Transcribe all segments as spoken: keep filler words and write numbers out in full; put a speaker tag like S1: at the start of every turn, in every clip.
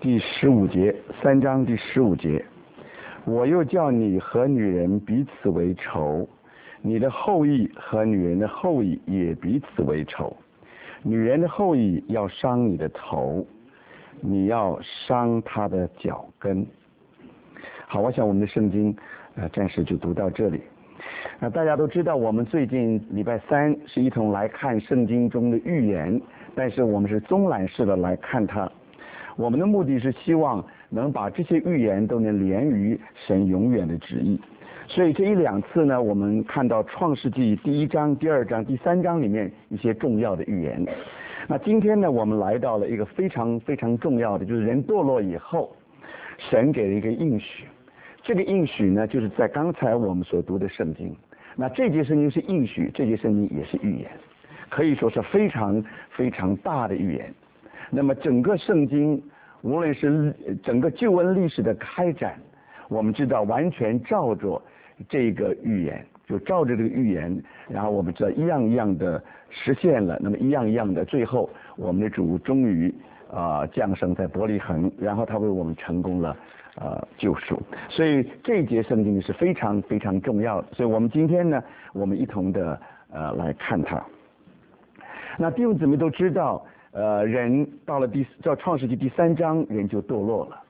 S1: 第十五节，三章第十五节，我又叫你和女人彼此为仇，你的后裔和女人的后裔也彼此为仇。女人的后裔要伤你的头，你要伤她的脚跟。好，我想我们的圣经呃暂时就读到这里。那大家都知道，我们最近礼拜三是一同来看圣经中的预言，但是我们是综览式的来看它。我们的目的是希望能把这些预言都能连于神永远的旨意。所以这一两次呢，我们看到创世纪第一章、第二章、第三章里面一些重要的预言。那今天呢，我们来到了一个非常非常重要的，就是人堕落以后，神给了一个应许。这个应许呢，就是在刚才我们所读的圣经。那这节圣经是应许，这节圣经也是预言，可以说是非常非常大的预言。那么整个圣经，无论是整个救恩历史的开展，我们知道完全照着这个预言，就照着这个预言，然后我们知道一样一样的实现了，那么一样一样的，最后我们的主终于啊、呃、降生在伯利恒，然后他为我们成功了呃救赎。所以这一节圣经是非常非常重要的，所以我们今天呢，我们一同的呃来看它。那弟兄姊妹都知道。呃，人到了第到创世纪第三章，人就堕落了。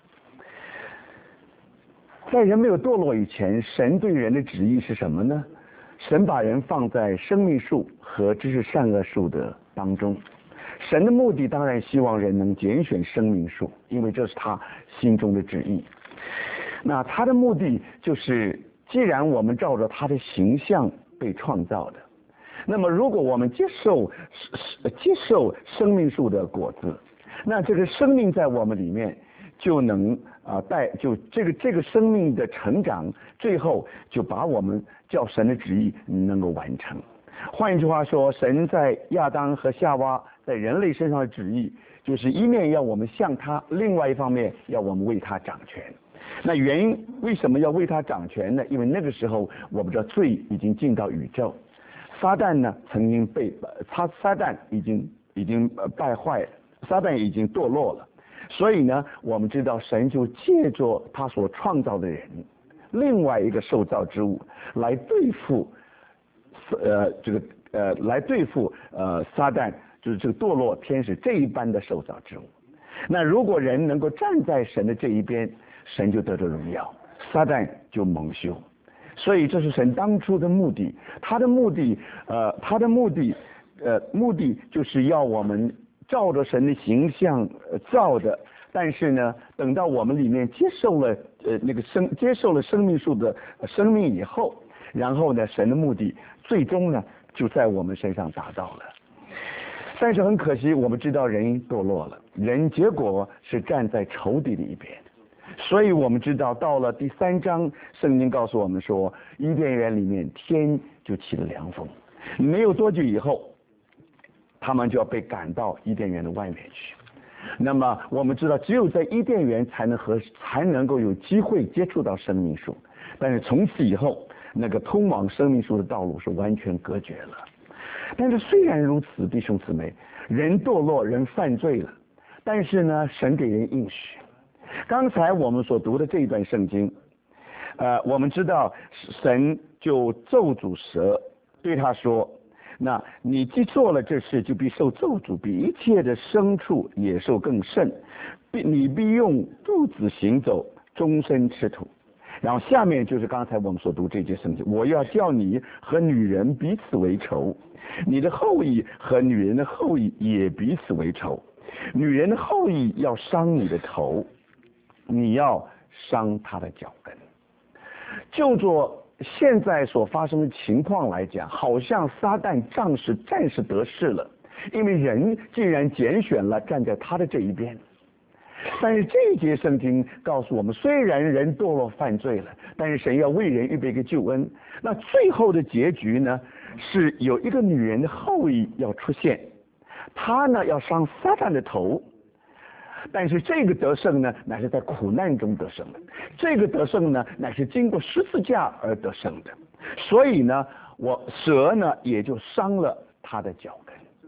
S1: 在人没有堕落以前，神对人的旨意是什么呢？神把人放在生命树和知识善恶树的当中。神的目的当然希望人能拣选生命树，因为这是他心中的旨意。那他的目的就是，既然我们照着他的形象被创造的。那么，如果我们接受接受生命树的果子，那这个生命在我们里面就能啊带就这个这个生命的成长，最后就把我们叫神的旨意能够完成。换一句话说，神在亚当和夏娃在人类身上的旨意，就是一面要我们像他，另外一方面要我们为他掌权。那原因为什么要为他掌权呢？因为那个时候我们知道罪已经进到宇宙。撒旦呢，曾经被他撒旦已经已经败坏，撒旦已经堕落了，所以呢，我们知道神就借着他所创造的人，另外一个受造之物来对付，呃，这个呃，来对付呃撒旦，就是这个堕落天使这一般的受造之物。那如果人能够站在神的这一边，神就得着荣耀，撒旦就蒙羞。所以这是神当初的目的，他的目的，呃，他的目的，呃，目的就是要我们照着神的形象造的。但是呢，等到我们里面接受了呃那个生接受了生命树的生命以后，然后呢，神的目的最终呢就在我们身上达到了。但是很可惜，我们知道人堕落了，人结果是站在仇敌的一边。所以我们知道，到了第三章，圣经告诉我们说，伊甸园里面天就起了凉风，没有多久以后，他们就要被赶到伊甸园的外面去。那么我们知道，只有在伊甸园才能和才能够有机会接触到生命树，但是从此以后，那个通往生命树的道路是完全隔绝了。但是虽然如此，弟兄姊妹，人堕落，人犯罪了，但是呢，神给人应许。刚才我们所读的这一段圣经，呃，我们知道神就咒诅蛇，对他说：“那你既做了这事，就必受咒诅，比一切的牲畜、野兽更甚。必你必用肚子行走，终身吃土。”然后下面就是刚才我们所读这节圣经：“我要叫你和女人彼此为仇，你的后裔和女人的后裔也彼此为仇。女人的后裔要伤你的头。”你要伤他的脚跟。就着现在所发生的情况来讲，好像撒旦暂时暂时得势了，因为人既然拣选了站在他的这一边。但是这一节圣经告诉我们，虽然人堕落犯罪了，但是神要为人预备一个救恩。那最后的结局呢，是有一个女人的后裔要出现，她呢要伤撒旦的头。但是这个得胜呢，乃是在苦难中得胜的。这个得胜呢，乃是经过十字架而得胜的。所以呢，我蛇呢也就伤了他的脚跟。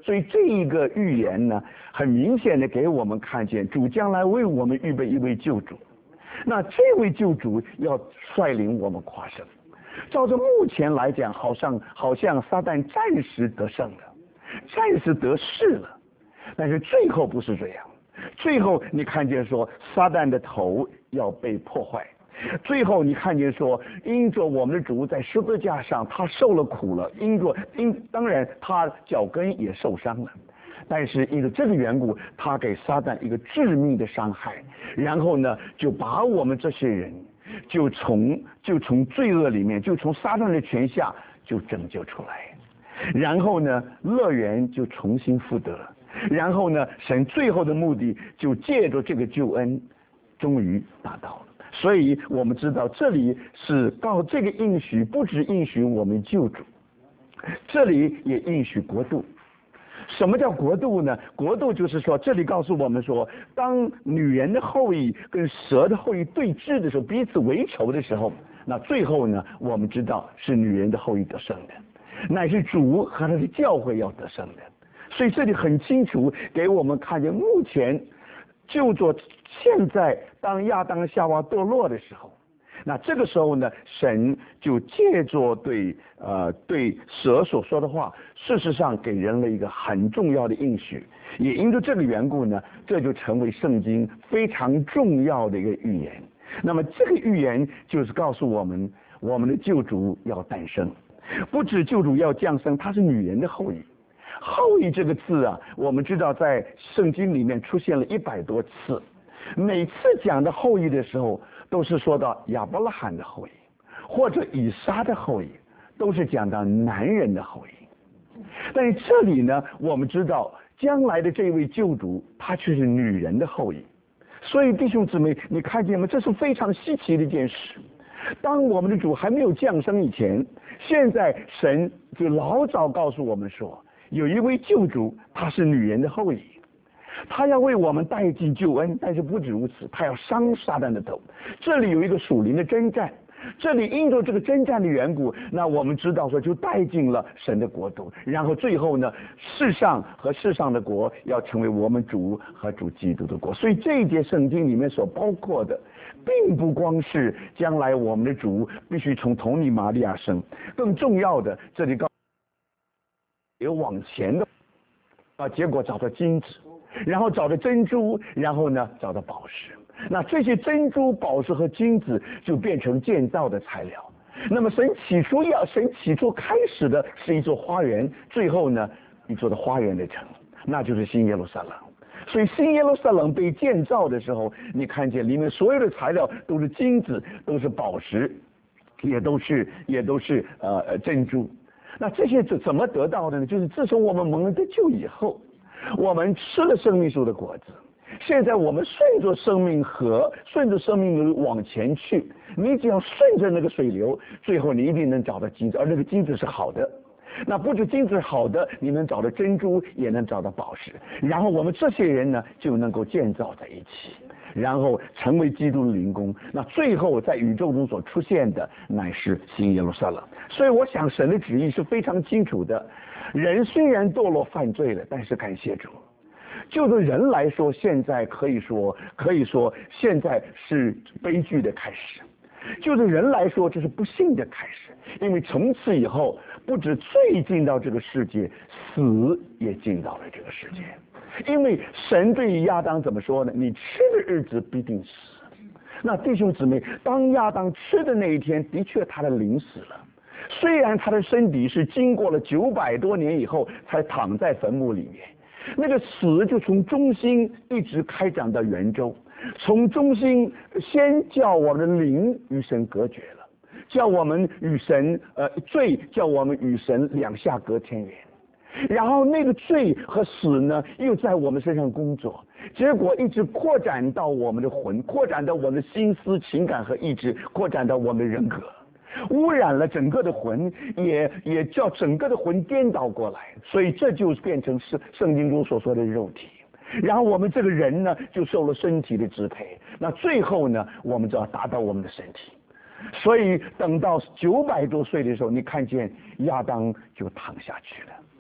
S1: 所以这一个预言呢，很明显的给我们看见主将来为我们预备一位救主。那这位救主要率领我们跨胜。照着目前来讲，好像好像撒旦暂时得胜了，暂时得势了，但是最后不是这样。最后你看见说，撒旦的头要被破坏。最后你看见说，因着我们的主在十字架上，他受了苦了，因着因当然他脚跟也受伤了，但是因着这个缘故，他给撒旦一个致命的伤害，然后呢，就把我们这些人就从就从罪恶里面，就从撒旦的权下就拯救出来，然后呢，乐园就重新复得，然后呢，神最后的目的就借着这个救恩，终于达到了。所以我们知道，这里是告这个应许，不只应许我们救主，这里也应许国度。什么叫国度呢？国度就是说，这里告诉我们说，当女人的后裔跟蛇的后裔对峙的时候，彼此为仇的时候，那最后呢，我们知道是女人的后裔得胜的，乃是主和他的教会要得胜的。所以这里很清楚给我们看见，目前就做现在当亚当夏娃堕落的时候，那这个时候呢，神就借着对呃对蛇所说的话，事实上给人了一个很重要的应许，也因着这个缘故呢，这就成为圣经非常重要的一个预言。那么这个预言就是告诉我们，我们的救主要诞生，不止救主要降生，他是女人的后裔。后裔这个字啊，我们知道在圣经里面出现了一百多次，每次讲的后裔的时候，都是说到亚伯拉罕的后裔，或者以撒的后裔，都是讲到男人的后裔。但是这里呢，我们知道将来的这位救主，他却是女人的后裔。所以弟兄姊妹，你看见吗？这是非常稀奇的一件事。当我们的主还没有降生以前，现在神就老早告诉我们说，有一位救主，他是女人的后裔，他要为我们带进救恩。但是不止如此，他要伤撒旦的头。这里有一个属灵的征战，这里因着这个征战的缘故，那我们知道说就带进了神的国度，然后最后呢，世上和世上的国要成为我们主和主基督的国。所以这一节圣经里面所包括的，并不光是将来我们的主必须从童女玛利亚生，更重要的，这里告有往前的啊，结果找到金子，然后找到珍珠，然后呢找到宝石。那这些珍珠、宝石和金子就变成建造的材料。那么神起初要，神起初开始的是一座花园，最后呢一座的花园的城，那就是新耶路撒冷。所以新耶路撒冷被建造的时候，你看见里面所有的材料都是金子，都是宝石，也都是也都是呃珍珠。那这些怎怎么得到的呢？就是自从我们蒙了得救以后，我们吃了生命树的果子，现在我们顺着生命河，顺着生命流往前去，你只要顺着那个水流，最后你一定能找到金子，而那个金子是好的。那不止金子是好的，你能找到珍珠，也能找到宝石，然后我们这些人呢就能够建造在一起，然后成为基督的灵宫。那最后在宇宙中所出现的乃是新耶路撒冷。所以我想神的旨意是非常清楚的。人虽然堕落犯罪了，但是感谢主，就是人来说，现在可以说可以说现在是悲剧的开始。就是人来说，这是不幸的开始，因为从此以后，不止罪进到这个世界，死也进到了这个世界。因为神对于亚当怎么说呢？你吃的日子必定死。那弟兄姊妹，当亚当吃的那一天，的确他的灵死了。虽然他的身体是经过了九百多年以后才躺在坟墓里面，那个死就从中心一直开展到圆周。从中心先叫我们的灵与神隔绝了，叫我们与神呃罪，叫我们与神两下隔天远。然后那个罪和死呢，又在我们身上工作，结果一直扩展到我们的魂，扩展到我们的心思、情感和意志，扩展到我们的人格，污染了整个的魂，也也叫整个的魂颠倒过来。所以这就变成是圣经中所说的肉体。然后我们这个人呢，就受了身体的支配。那最后呢，我们就要达到我们的身体。所以等到九百多岁的时候，你看见亚当就躺下去了。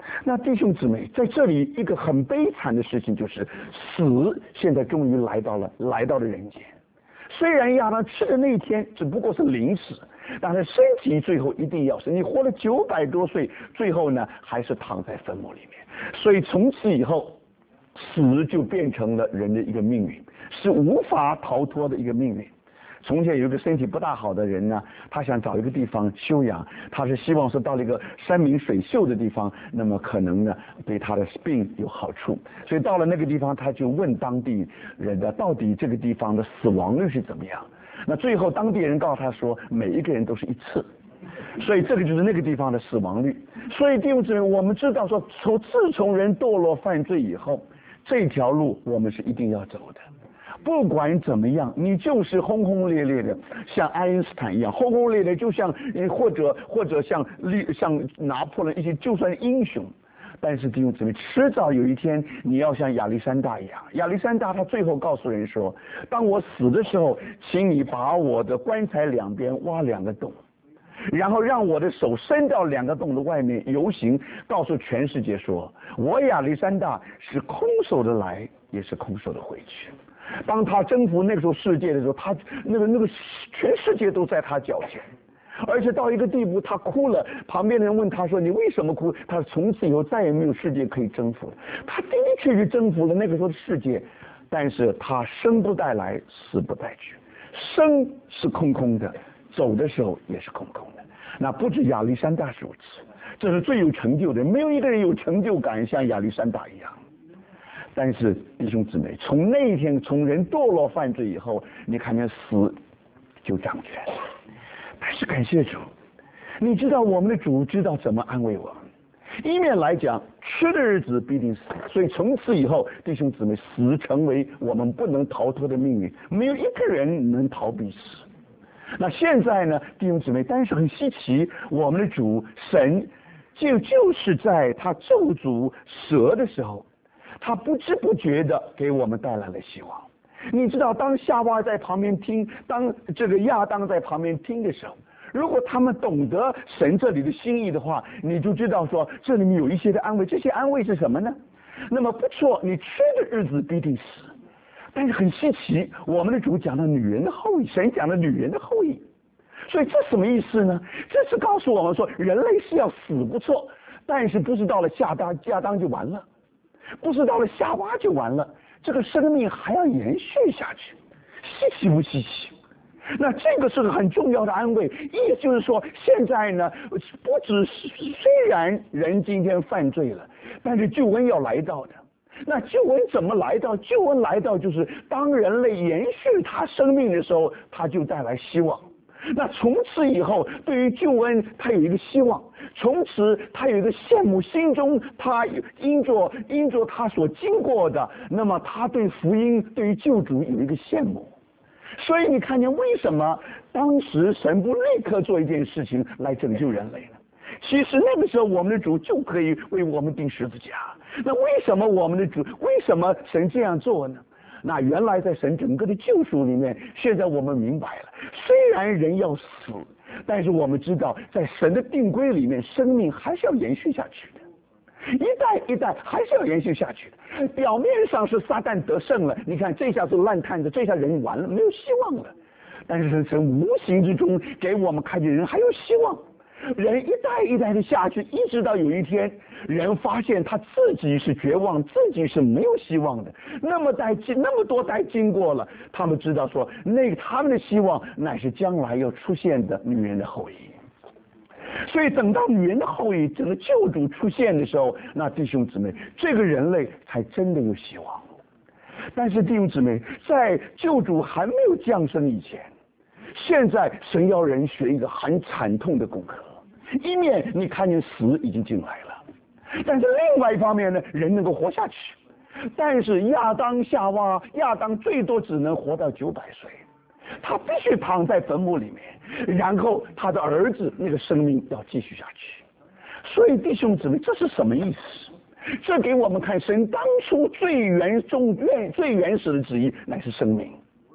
S1: 那弟兄姊妹，在这里一个很悲惨的事情就是，死现在终于来到了，来到了人间。虽然亚当吃的那一天只不过是临时，但是身体最后一定要死。你活了九百多岁，最后呢还是躺在坟墓里面。所以从此以后，死就变成了人的一个命运，是无法逃脱的一个命运。从前有一个身体不大好的人呢，他想找一个地方休养，他是希望是到了一个山明水秀的地方，那么可能呢对他的病有好处。所以到了那个地方，他就问当地人的到底这个地方的死亡率是怎么样。那最后当地人告诉他说，每一个人都是一次。所以这个就是那个地方的死亡率。所以弟兄姊妹，我们知道说，从自从人堕落犯罪以后，这条路我们是一定要走的。不管怎么样，你就是轰轰烈烈的，像爱因斯坦一样轰轰烈烈，就像或者或者像像拿破仑一些，就算英雄。但是弟兄姊妹，迟早有一天你要像亚历山大一样。亚历山大他最后告诉人说，当我死的时候，请你把我的棺材两边挖两个洞，然后让我的手伸到两个洞的外面游行，告诉全世界说，我亚历山大是空手的来，也是空手的回去。当他征服那个时候世界的时候，他那个那个全世界都在他脚前，而且到一个地步，他哭了。旁边的人问他说：“你为什么哭？”他说：“从此以后再也没有世界可以征服了。”他的确是征服了那个时候的世界，但是他生不带来，死不带去，生是空空的，走的时候也是空空的。那不止亚历山大是如此，这是最有成就的，没有一个人有成就感像亚历山大一样。但是弟兄姊妹，从那一天，从人堕落犯罪以后，你看见死就掌权。但是感谢主，你知道我们的主知道怎么安慰我们。一面来讲，吃的日子必定死，所以从此以后，弟兄姊妹，死成为我们不能逃脱的命运，没有一个人能逃避死。那现在呢，弟兄姊妹，但是很稀奇，我们的主神就就是在他咒诅蛇的时候，他不知不觉的给我们带来了希望。你知道，当夏娃在旁边听，当这个亚当在旁边听的时候，如果他们懂得神这里的心意的话，你就知道说这里面有一些的安慰。这些安慰是什么呢？那么不错，你吃的日子必定死。但是很稀奇，我们的主讲了女人的后裔，神讲了女人的后裔。所以这什么意思呢？这是告诉我们说，人类是要死不错，但是不是到了亚当亚当就完了，不是到了夏娃就完了，这个生命还要延续下去，稀奇不稀奇？那这个是个很重要的安慰，意思就是说，现在呢，不只是虽然人今天犯罪了，但是救恩要来到的。那救恩怎么来到？救恩来到就是当人类延续他生命的时候，他就带来希望。那从此以后，对于救恩，他有一个希望；从此他有一个羡慕，心中他因着因着他所经过的，那么他对福音、对于救主有一个羡慕。所以你看见为什么当时神不立刻做一件事情来拯救人类呢？其实那个时候我们的主就可以为我们钉十字架。那为什么我们的主，为什么神这样做呢？那原来在神整个的救赎里面，现在我们明白了，虽然人要死，但是我们知道在神的定规里面，生命还是要延续下去的，一代一代还是要延续下去的。表面上是撒旦得胜了，你看这下是烂摊子，这下人完了，没有希望了。但是神无形之中给我们看见人还有希望。人一代一代的下去，一直到有一天，人发现他自己是绝望，自己是没有希望的。那么代经那么多代经过了，他们知道说，那个他们的希望乃是将来要出现的女人的后裔。所以等到女人的后裔，整个救主出现的时候，那弟兄姊妹，这个人类才真的有希望。但是弟兄姊妹，在救主还没有降生以前，现在神要人学一个很惨痛的功课。一面你看见死已经进来了，但是另外一方面呢，人能够活下去。但是亚当夏娃，亚当最多只能活到九百岁，他必须躺在坟墓里面，然后他的儿子那个生命要继续下去。所以弟兄姊妹，这是什么意思？这给我们看神当初最原中最原始的旨意乃是生命。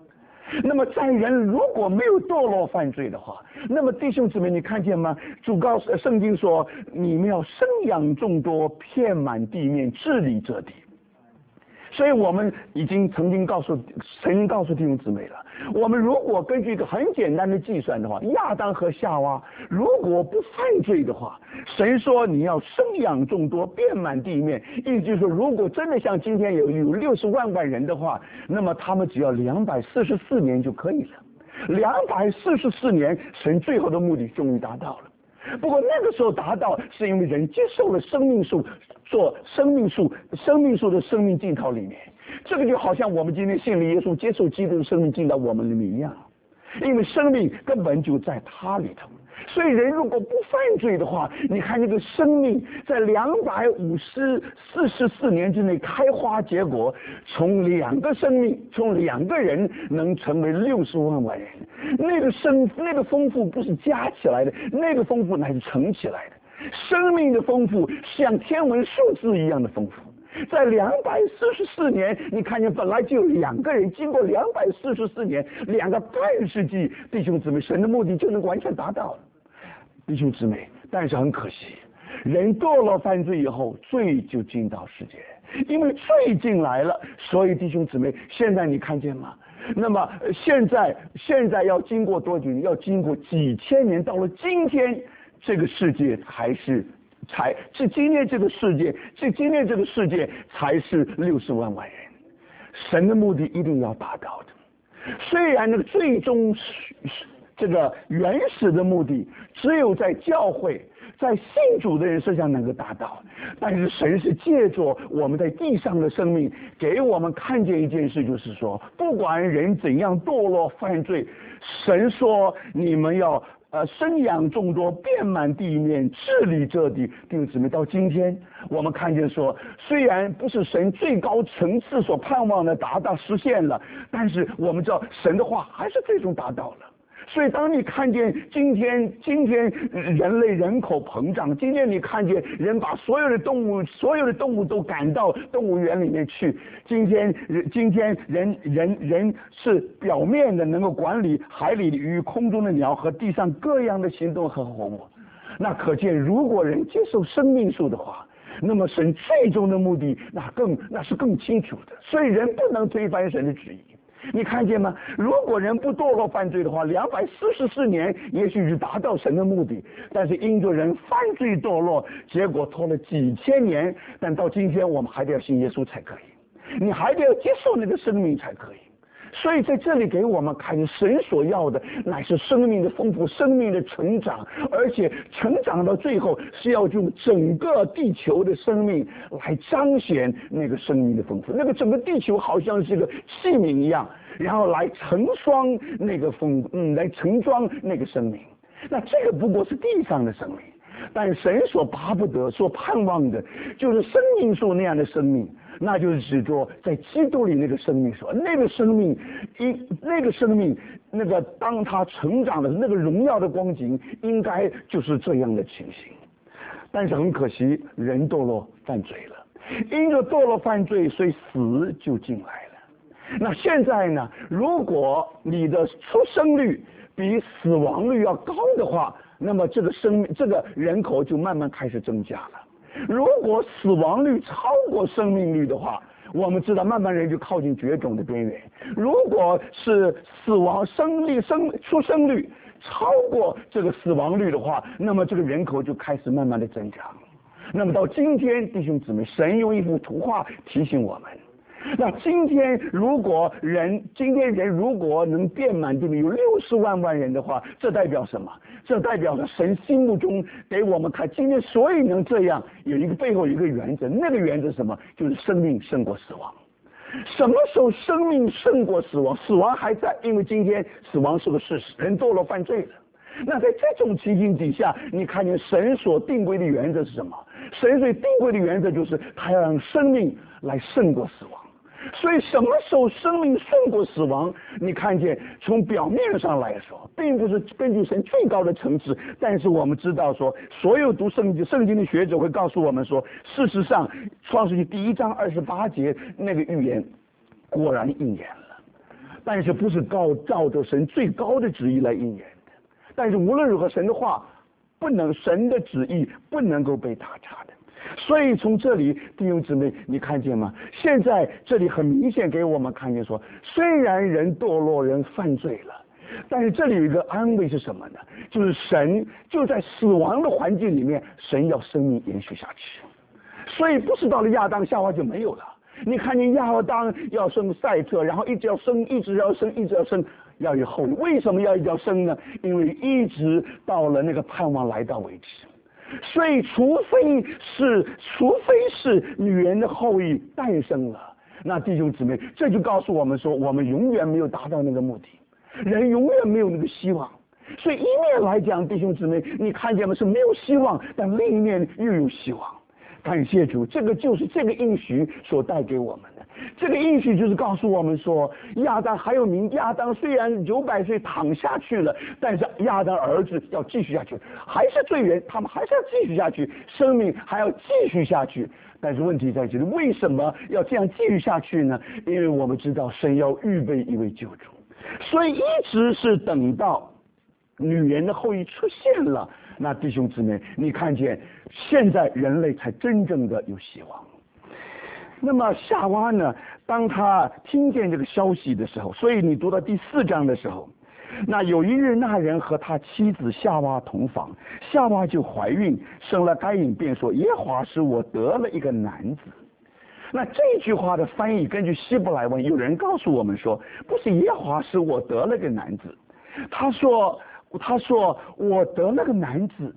S1: 那么在人如果没有堕落犯罪的话，那么弟兄姊妹，你看见吗？主告诉圣经说，你们要生养众多，遍满地面，治理这地。所以我们已经曾经告诉曾经告诉弟兄姊妹了，我们如果根据一个很简单的计算的话，亚当和夏娃如果不犯罪的话，神说你要生养众多，遍满地面，意思就是说，如果真的像今天有有六十万万人的话，那么他们只要两百四十四年就可以了。两百四十四年，神最后的目的终于达到了。不过那个时候达到，是因为人接受了生命树，做生命树，生命树的生命进到里面。这个就好像我们今天信了耶稣，接受基督的生命进到我们里面一样，因为生命根本就在他里头。所以人如果不犯罪的话，你看这个生命在两百五十四十四年之内开花结果，从两个生命，从两个人能成为六十万万人，那个生那个丰富不是加起来的，那个丰富乃是乘起来的。生命的丰富像天文数字一样的丰富。在两百四十四年，你看见本来就有两个人，经过两百四十四年，两个半世纪，弟兄姊妹，神的目的就能完全达到了。弟兄姊妹，但是很可惜，人堕落犯罪以后，罪就进到世界，因为罪进来了，所以弟兄姊妹，现在你看见吗？那么现在现在要经过多久？要经过几千年，到了今天，这个世界才是。才是今天这个世界，是今天这个世界才是六十万万人，神的目的一定要达到的。虽然那个最终这个原始的目的只有在教会、在信主的人身上能够达到，但是神是借着我们在地上的生命，给我们看见一件事，就是说，不管人怎样堕落犯罪，神说你们要。呃，生养众多，遍满地面，治理这地。弟兄姊妹，到今天我们看见说，虽然不是神最高层次所盼望的达到实现了，但是我们知道神的话还是最终达到了。所以当你看见今天今天人类人口膨胀，今天你看见人把所有的动物所有的动物都赶到动物园里面去，今天今天人人人是表面的能够管理海里的鱼、空中的鸟和地上各样的行动和活物，那可见如果人接受生命树的话，那么神最终的目的那更那是更清楚的。所以人不能推翻神的旨意。你看见吗？如果人不堕落犯罪的话，两百四十四年也许是达到神的目的，但是因着人犯罪堕落，结果拖了几千年，但到今天我们还得要信耶稣才可以，你还得要接受那个生命才可以。所以在这里给我们看，神所要的乃是生命的丰富，生命的成长，而且成长到最后是要用整个地球的生命来彰显那个生命的丰富。那个整个地球好像是个器皿一样，然后来成双那个丰，嗯，来盛装那个生命。那这个不过是地上的生命，但神所巴不得、所盼望的，就是生命树那样的生命。那就是指着在基督里那个生命说，那个生命，一那个生命，那个当他成长的那个荣耀的光景，应该就是这样的情形。但是很可惜，人堕落犯罪了，因着堕落犯罪，所以死就进来了。那现在呢？如果你的出生率比死亡率要高的话，那么这个生命，这个人口就慢慢开始增加了。如果死亡率超过生命率的话，我们知道慢慢人就靠近绝种的边缘。如果是死亡生率生出生率超过这个死亡率的话，那么这个人口就开始慢慢的增长。那么到今天，弟兄姊妹，神用一幅图画提醒我们。那今天如果人今天人如果能遍满地面有六十万万人的话，这代表什么？这代表了神心目中给我们看，今天所以能这样，有一个背后有一个原则，那个原则是什么？就是生命胜过死亡。什么时候生命胜过死亡？死亡还在，因为今天死亡是个事实，人堕落犯罪了。那在这种情形底下，你看见神所定规的原则是什么？神所定规的原则就是他要让生命来胜过死亡。所以什么时候生命胜过死亡？你看见从表面上来说，并不是根据神最高的层次，但是我们知道说，所有读圣经圣经的学者会告诉我们说，事实上创世纪第一章二十八节那个预言果然应验了。 但是不是高照着神最高的旨意来应验的。但是无论如何，神的话不能，神的旨意不能够被打岔的。所以从这里，弟兄姊妹，你看见吗？现在这里很明显给我们看见说，虽然人堕落，人犯罪了，但是这里有一个安慰是什么呢？就是神就在死亡的环境里面，神要生命延续下去。所以不是到了亚当夏娃就没有了。你看见亚当要生赛特，然后一直要生，一直要生，一直要生，要有后裔。为什么要一直要生呢？因为一直到了那个盼望来到为止。所以除非是除非是女人的后裔诞生了，那弟兄姊妹，这就告诉我们说，我们永远没有达到那个目的，人永远没有那个希望。所以一面来讲，弟兄姊妹，你看见吗？是没有希望，但另一面又有希望。感谢主，这个就是这个应许所带给我们的。这个应许就是告诉我们说，亚当还有名，亚当虽然九百岁躺下去了，但是亚当儿子要继续下去，还是罪人，他们还是要继续下去，生命还要继续下去。但是问题在这里，为什么要这样继续下去呢？因为我们知道神要预备一位救主，所以一直是等到女人的后裔出现了，那弟兄姊妹，你看见现在人类才真正的有希望。那么夏娃呢，当他听见这个消息的时候，所以你读到第四章的时候，那有一日那人和他妻子夏娃同房，夏娃就怀孕，生了该隐，便说，耶和华使我得了一个男子。那这句话的翻译，根据希伯来文，有人告诉我们说，不是耶和华使我得了个男子，他说他说我得了个男子，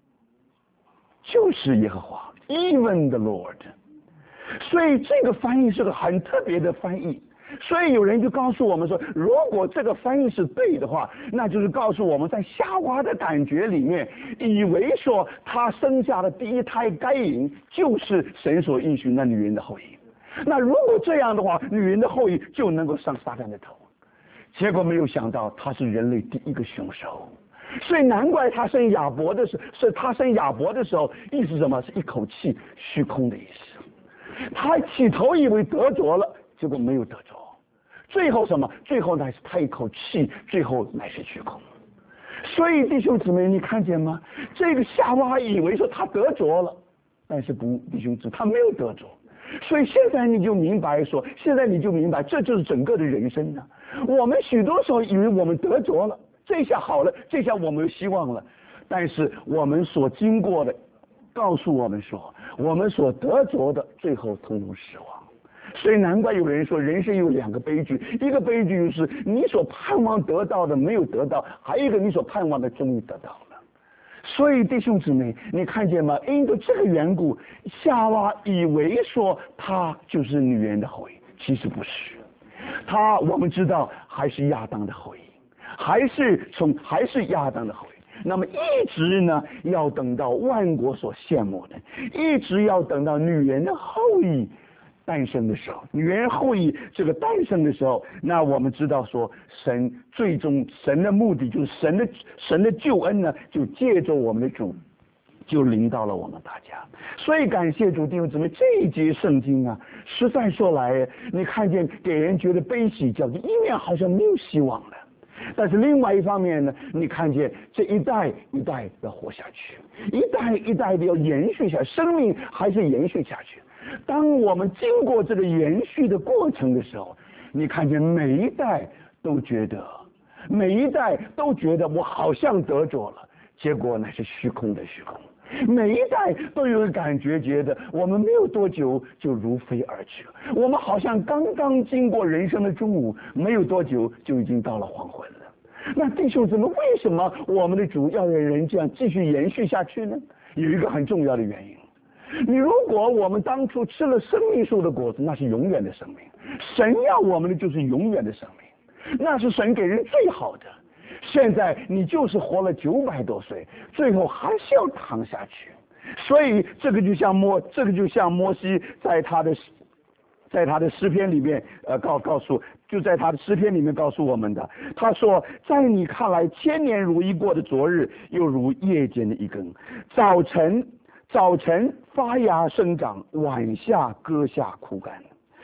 S1: 就是耶和华 ，even the Lord。所以这个翻译是个很特别的翻译。所以有人就告诉我们说，如果这个翻译是对的话，那就是告诉我们在夏娃的感觉里面，以为说他生下的第一胎该隐就是神所应许那女人的后裔。那如果这样的话，女人的后裔就能够上撒旦的头。结果没有想到，他是人类第一个凶手。所以难怪他生亚伯的时候，是他生亚伯的时候，意思什么？是一口气虚空的意思。他起头以为得着了，结果没有得着。最后什么？最后乃是他一口气，最后乃是虚空。所以弟兄姊妹，你看见吗？这个夏娃以为说他得着了，但是不，弟兄姊妹，他没有得着。所以现在你就明白说，现在你就明白，这就是整个的人生呢。我们许多时候以为我们得着了，这下好了，这下我们有希望了，但是我们所经过的告诉我们说，我们所得着的最后通通失望。所以难怪有人说，人生有两个悲剧，一个悲剧就是你所盼望得到的没有得到，还有一个你所盼望的终于得到了。所以弟兄姊妹，你看见吗？因着这个缘故，夏娃以为说他就是女人的后裔，其实不是。他我们知道还是亚当的后裔，还是从还是亚当的后裔。那么一直呢，要等到万国所羡慕的，一直要等到女人的后裔诞生的时候，女人后裔这个诞生的时候，那我们知道说，神最终神的目的就是神的神的救恩呢，就借着我们的主，就临到了我们大家。所以感谢主弟兄姊妹，这一节圣经啊，实在说来，你看见给人觉得悲喜交加，一面好像没有希望了。但是另外一方面呢，你看见这一代一代的活下去，一代一代的要延续下去，生命还是延续下去。当我们经过这个延续的过程的时候，你看见每一代都觉得，每一代都觉得我好像得着了，结果乃是虚空的虚空。每一代都有感觉，觉得我们没有多久就如飞而去，我们好像刚刚经过人生的中午，没有多久就已经到了黄昏了。那弟兄姊妹，为什么我们的主要让人这样继续延续下去呢？有一个很重要的原因。你如果我们当初吃了生命树的果子，那是永远的生命。神要我们的就是永远的生命，那是神给人最好的。现在你就是活了九百多岁，最后还是要躺下去。所以这个就像摩，这个就像摩西在他的在他的诗篇里面，呃，告告诉，就在他的诗篇里面告诉我们的。他说，在你看来，千年如一过的昨日，又如夜间的一更。早晨，早晨发芽生长，晚下割下枯干。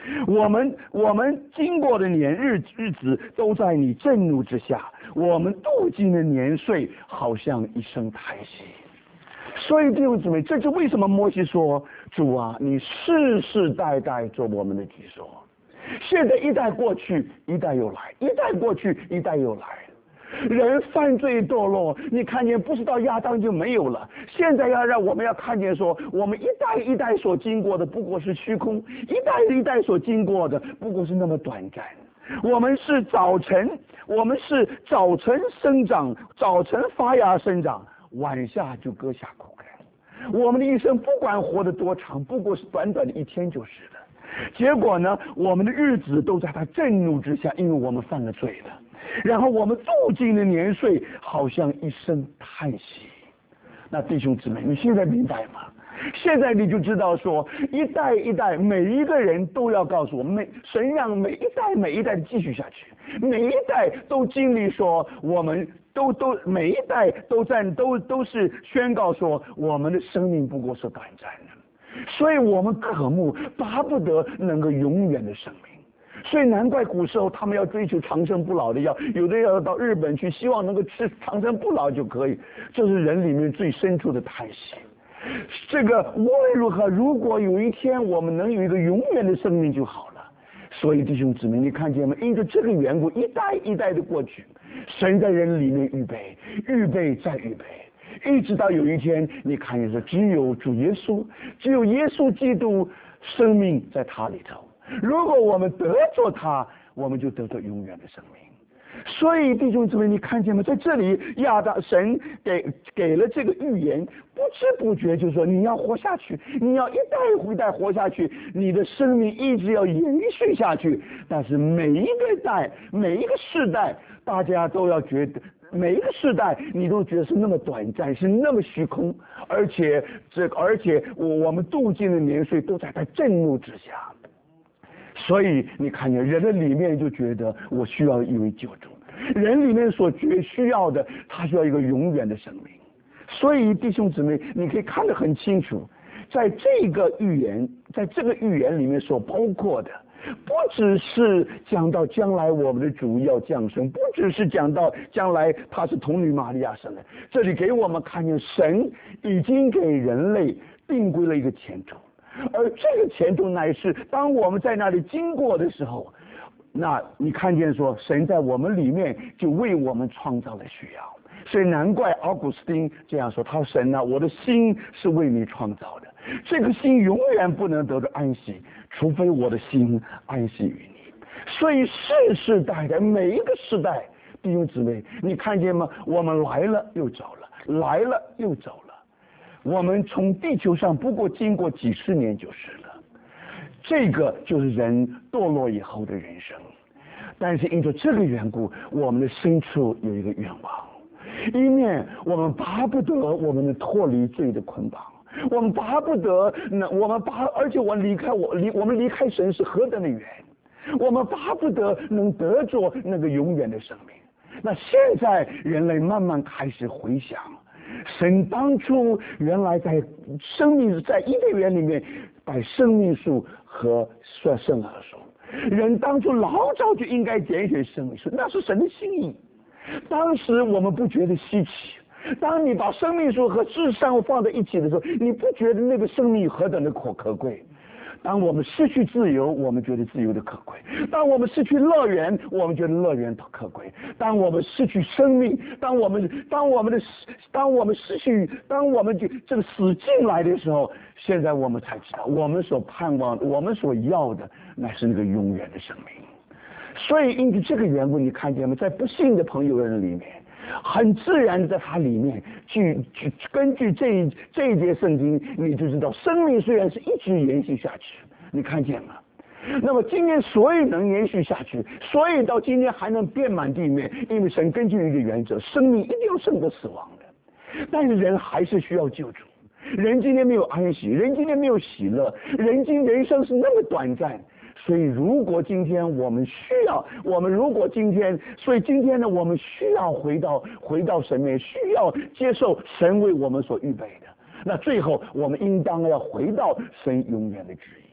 S1: 我们我们经过的年日日子都在你震怒之下，我们度尽的年岁好像一声叹息。所以弟兄姊妹，这就为什么摩西说：主啊，你世世代代做我们的居所。现在一代过去，一代又来；一代过去，一代又来。人犯罪堕落，你看见不是到亚当就没有了。现在要让我们要看见说，我们一代一代所经过的不过是虚空，一代一代所经过的不过是那么短暂。我们是早晨，我们是早晨生长，早晨发芽生长，晚下就割下枯干。我们的一生不管活得多长，不过是短短的一天就是了。结果呢，我们的日子都在他震怒之下，因为我们犯了罪了。然后我们度尽的年岁，好像一声叹息。那弟兄姊妹，你现在明白吗？现在你就知道说，一代一代，每一个人都要告诉我们，每神让每一代每一代的继续下去，每一代都经历说，我们都都每一代都在都都是宣告说，我们的生命不过是短暂的，所以我们渴慕巴不得能够永远的生命。所以难怪古时候他们要追求长生不老的药，有的要到日本去，希望能够吃长生不老就可以。这是人里面最深处的叹息。这个无论如何，如果有一天我们能有一个永远的生命就好了。所以弟兄姊妹，你看见吗？因着这个缘故，一代一代的过去，神在人里面预备，预备再预备，一直到有一天，你看见说，只有主耶稣，只有耶稣基督，生命在他里头。如果我们得着他，我们就得到永远的生命。所以弟兄姊妹，你看见吗？在这里亚当神给给了这个预言，不知不觉就说你要活下去，你要一代一代活下去，你的生命一直要延续下去。但是每一个代，每一个世代，大家都要觉得，每一个世代你都觉得是那么短暂，是那么虚空，而且这而且我我们度尽的年岁都在他震怒之下。所以你看见人的里面就觉得我需要一位救主，人里面所觉需要的，他需要一个永远的生命。所以弟兄姊妹，你可以看得很清楚，在这个预言，在这个预言里面所包括的，不只是讲到将来我们的主要降生，不只是讲到将来他是童女玛利亚生的，这里给我们看见神已经给人类定规了一个前途。而这个前途乃是当我们在那里经过的时候，那你看见说神在我们里面就为我们创造了需要。所以难怪奥古斯丁这样说，他说神啊，我的心是为你创造的，这个心永远不能得到安息，除非我的心安息于你。所以世世代代每一个世代，弟兄姊妹，你看见吗？我们来了又走了，来了又走了。我们从地球上不过经过几十年就是了，这个就是人堕落以后的人生。但是因着这个缘故，我们的深处有一个愿望，一面我们巴不得我们能脱离罪的捆绑，我们巴不得那我们巴，而且我离开我离我们离开神是何等的远，我们巴不得能得着那个永远的生命。那现在人类慢慢开始回想。神当初原来在生命在伊甸园里面把生命树和圣何树，人当初老早就应该拣选生命树，那是神的心意。当时我们不觉得稀奇，当你把生命树和至善放在一起的时候，你不觉得那个生命何等的可可贵。当我们失去自由，我们觉得自由的可贵；当我们失去乐园，我们觉得乐园可贵；当我们失去生命，当我们当我们的当我们失去，当我们就这个死进来的时候，现在我们才知道，我们所盼望的，我们所要的，乃是那个永远的生命。所以因为这个缘故，你看见吗？在不幸的朋友人里面，很自然的在它里面去去根据这这一节圣经，你就知道生命虽然是一直延续下去，你看见吗？那么今天所以能延续下去，所以到今天还能遍满地面，因为神根据一个原则，生命一定要胜过死亡的。但是人还是需要救主，人今天没有安息，人今天没有喜乐，人今人生是那么短暂。所以如果今天我们需要，我们如果今天，所以今天呢，我们需要回到回到神面，需要接受神为我们所预备的。那最后我们应当要回到神永远的旨意。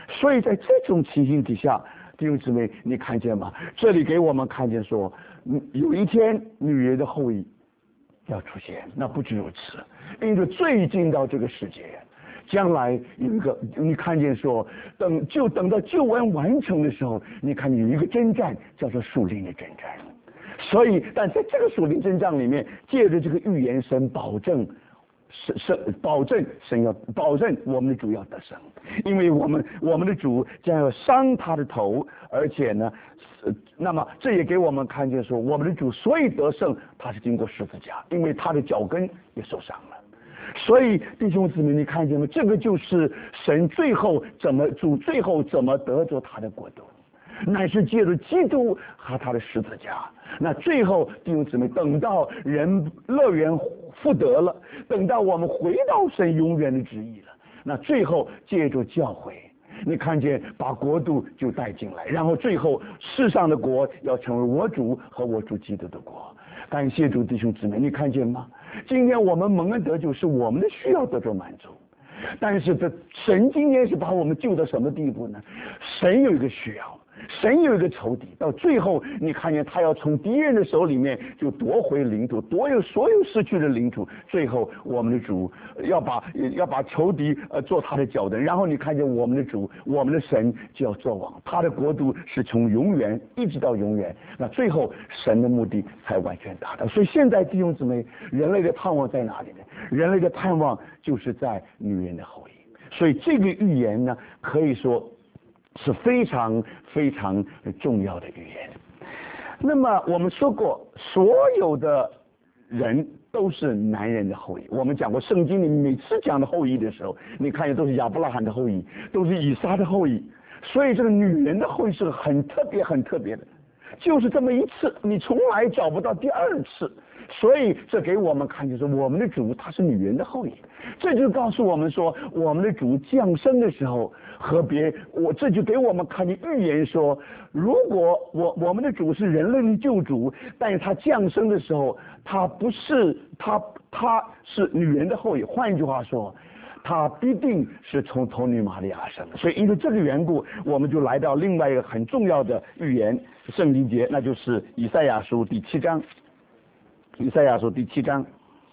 S1: 所以在这种情形底下，弟兄姊妹，你看见吗？这里给我们看见说，有一天女人的后裔要出现。那不止如此，因着罪进到这个世界，将来有一个，你看见说，等就等到救恩完成的时候，你看有一个征战叫做属灵的征战。所以，但在这个属灵征战里面，借着这个预言，神保证。神神保证神要保证我们的主要得胜，因为我们我们的主将要伤他的头，而且呢，那么这也给我们看见说，我们的主所以得胜，他是经过十字架，因为他的脚跟也受伤了。所以弟兄姊妹，你看见吗？这个就是神最后怎么主最后怎么得着他的国度，乃是借着基督和他的十字架。那最后弟兄姊妹，等到人乐园复得了，等到我们回到神永远的旨意了，那最后借着教会，你看见把国度就带进来，然后最后世上的国要成为我主和我主基督的国。感谢主，弟兄姊妹，你看见吗？今天我们蒙恩得救是我们的需要得着满足，但是这神今天是把我们救到什么地步呢？神有一个需要，神有一个仇敌，到最后你看见他要从敌人的手里面就夺回领土，夺有所有失去的领土，最后我们的主要把要把仇敌呃做他的脚凳，然后你看见我们的主，我们的神就要作王，他的国度是从永远一直到永远，那最后神的目的才完全达到。所以现在弟兄姊妹，人类的盼望在哪里呢？人类的盼望就是在女人的后裔。所以这个预言呢，可以说是非常非常重要的预言。那么我们说过，所有的人都是男人的后裔。我们讲过，圣经里每次讲的后裔的时候，你看见都是亚伯拉罕的后裔，都是以撒的后裔。所以这个女人的后裔是很特别很特别的，就是这么一次，你从来找不到第二次。所以这给我们看见说，我们的主他是女人的后裔，这就告诉我们说，我们的主降生的时候和别我这就给我们看见预言说，如果我我们的主是人类的救主，但是他降生的时候，他不是他他是女人的后裔，换一句话说，他必定是从童女玛利亚生的。所以因为这个缘故，我们就来到另外一个很重要的预言圣经节，那就是以赛亚书第七章。以赛亚书第七章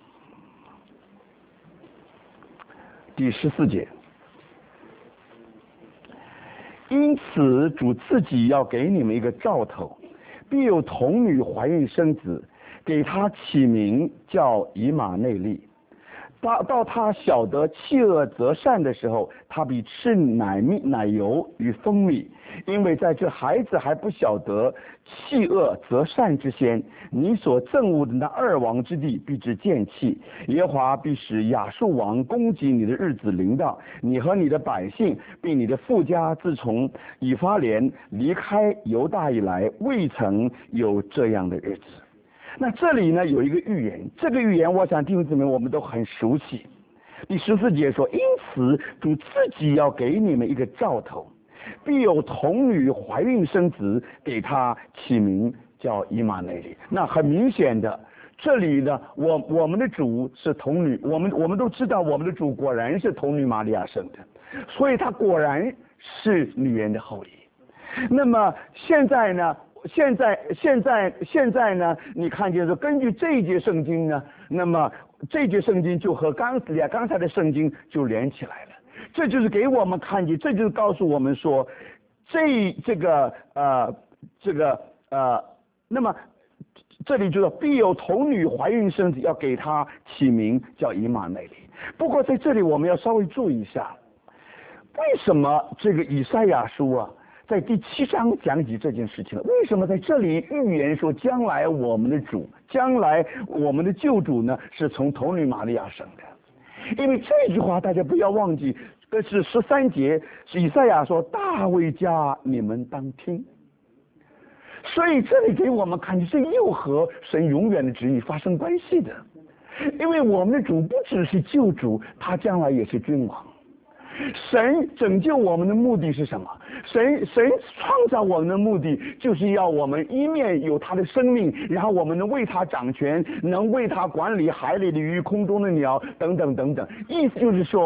S1: 第十四节，因此主自己要给你们一个兆头，必有童女怀孕生子，给他起名叫以马内利。到到他晓得弃恶择善的时候，他必吃奶蜜奶油与蜂蜜，因为在这孩子还不晓得弃恶择善之先，你所憎恶的那二王之地必致见弃。耶和华必使亚述王攻击你的日子临到，你和你的百姓并你的富家，自从以法莲离开犹大以来，未曾有这样的日子。那这里呢有一个预言，这个预言我想弟兄姊妹我们都很熟悉。第十四节说，因此主自己要给你们一个兆头，必有童女怀孕生子，给他起名叫以马内利。那很明显的，这里呢我我们的主是童女，我们我们都知道我们的主果然是童女玛利亚生的，所以他果然是女人的后裔。那么现在呢现在现在现在呢你看见说，根据这一节圣经呢，那么这节圣经就和刚刚才的圣经就连起来了。这就是给我们看见，这就是告诉我们说，这这个呃这个呃那么这里就说必有童女怀孕生子，要给他起名叫以马内利。不过在这里我们要稍微注意一下，为什么这个以赛亚书啊在第七章讲起这件事情了？为什么在这里预言说将来我们的主，将来我们的救主呢是从童女玛利亚生的？因为这句话大家不要忘记，这是十三节，是以赛亚说大卫家你们当听。所以这里给我们看见是又和神永远的旨意发生关系的。因为我们的主不只是救主，他将来也是君王。神拯救我们的目的是什么？神神创造我们的目的就是要我们一面有他的生命，然后我们能为他掌权，能为他管理海里的鱼、空中的鸟等等等等。意思就是说，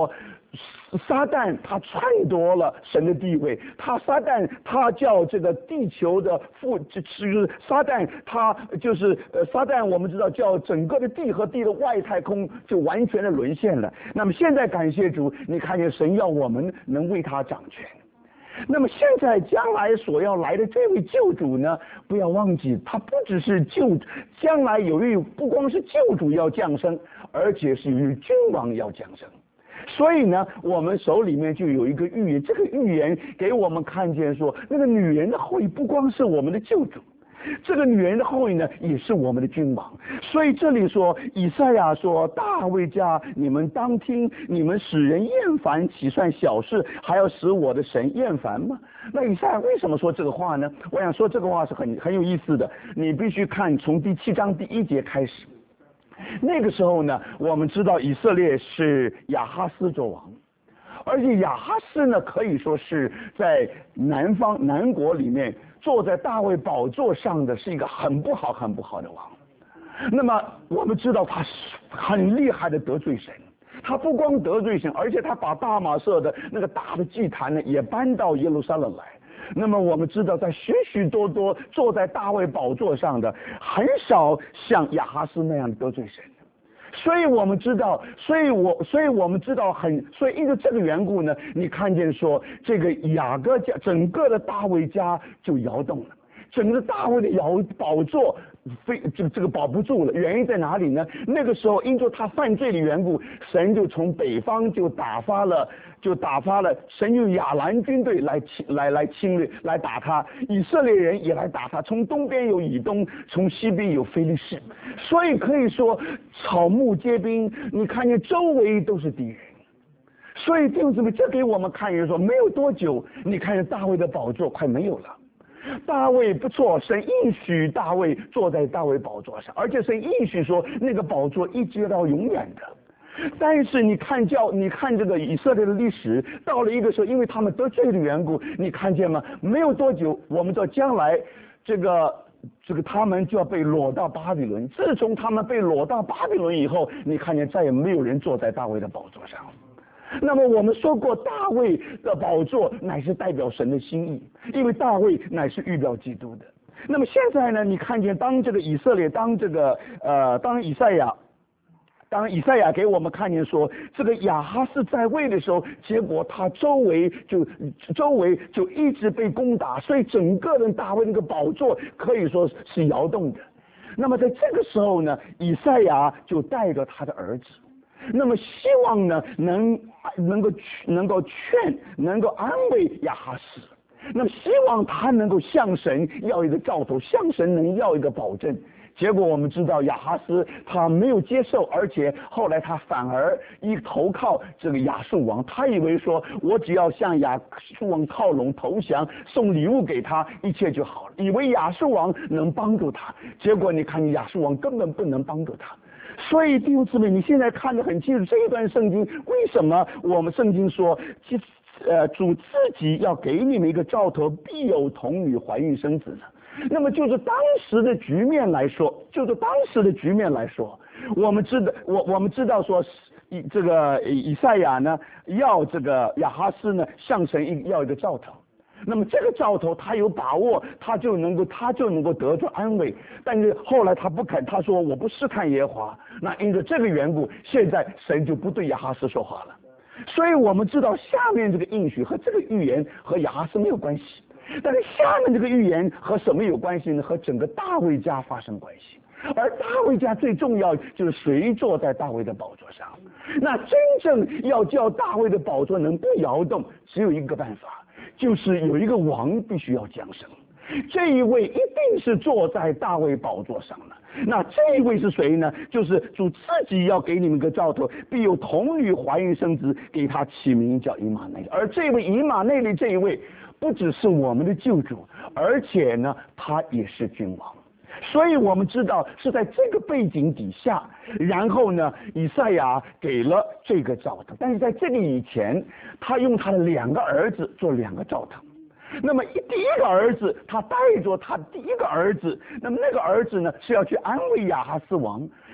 S1: 撒旦他篡夺了神的地位，他撒旦他叫这个地球的父，就是撒旦他就是呃撒旦，我们知道叫整个的地和地的外太空就完全的沦陷了。那么现在感谢主，你看见神要我们能为他掌权。那么现在将来所要来的这位救主呢，不要忘记，他不只是救，将来有一不光是救主要降生，而且是有一君王要降生。所以呢，我们手里面就有一个预言，这个预言给我们看见说，那个女人的后裔不光是我们的救主，这个女人的后裔呢，也是我们的君王。所以这里说，以赛亚说：“大卫家，你们当听，你们使人厌烦，岂算小事？还要使我的神厌烦吗？”那以赛亚为什么说这个话呢？我想说这个话是很很有意思的，你必须看从第七章第一节开始。那个时候呢，我们知道以色列是亚哈斯做王，而且亚哈斯呢，可以说是在南方南国里面坐在大卫宝座上的是一个很不好很不好的王。那么我们知道他是很厉害的得罪神，他不光得罪神，而且他把大马色的那个大的祭坛呢也搬到耶路撒冷来。那么我们知道，在许许多多坐在大卫宝座上的，很少像亚哈斯那样得罪神。所以我们知道，所以我所以我们知道很，所以因为这个缘故呢，你看见说这个雅各家整个的大卫家就摇动了，整个大卫的摇宝座非这个这个保不住了。原因在哪里呢？那个时候因着他犯罪的缘故，神就从北方就打发了。就打发了，神用亚兰军队来侵来来侵略来打他，以色列人也来打他，从东边有以东，从西边有非利士，所以可以说草木皆兵，你看见周围都是敌人。所以弟兄姊妹，这给我们看见说，没有多久，你看见大卫的宝座快没有了。大卫不错，神应许大卫坐在大卫宝座上，而且神应许说那个宝座一直到永远的。但是你看教，你看这个以色列的历史，到了一个时候，因为他们得罪的缘故，你看见吗？没有多久，我们知道将来这个这个他们就要被掳到巴比伦。自从他们被掳到巴比伦以后，你看见再也没有人坐在大卫的宝座上。那么我们说过，大卫的宝座乃是代表神的心意，因为大卫乃是预表基督的。那么现在呢，你看见当这个以色列，当这个呃，当以赛亚。当以赛亚给我们看见说，这个亚哈斯在位的时候，结果他周围就周围就一直被攻打，所以整个人大卫那个宝座可以说是摇动的。那么在这个时候呢，以赛亚就带着他的儿子，那么希望呢能能够能够劝，能够安慰亚哈斯，那么希望他能够向神要一个兆头，向神能要一个保证。结果我们知道亚哈斯他没有接受，而且后来他反而一投靠这个亚述王，他以为说我只要向亚述王靠拢投降，送礼物给他，一切就好了，以为亚述王能帮助他。结果你看亚述王根本不能帮助他。所以弟兄姊妹，你现在看得很清楚，这一段圣经为什么我们圣经说其呃主自己要给你们一个兆头，必有童女怀孕生子呢？那么就是当时的局面来说，就是当时的局面来说，我们知道，我我们知道说，以这个以赛亚呢，要这个亚哈斯呢，向神一要一个兆头。那么这个兆头他有把握，他就能够他就能够得着安慰。但是后来他不肯，他说我不试探耶和华。那因着这个缘故，现在神就不对亚哈斯说话了。所以我们知道下面这个应许和这个预言和亚哈斯没有关系。但是下面这个预言和什么有关系呢？和整个大卫家发生关系。而大卫家最重要就是谁坐在大卫的宝座上。那真正要叫大卫的宝座能不摇动，只有一个办法，就是有一个王必须要降生。这一位一定是坐在大卫宝座上的。那这一位是谁呢？就是主自己要给你们个兆头，必有童女怀孕生子，给他起名叫以马内利。而这位以马内利这一位，不只是我们的救主，而且呢，他也是君王。所以我们知道是在这个背景底下，然后呢，以赛亚给了这个兆头。但是在这个以前，他用他的两个儿子做两个兆头。那么第一个儿子，他带着他第一个儿子，那么那个儿子呢是要去安慰亚哈斯王。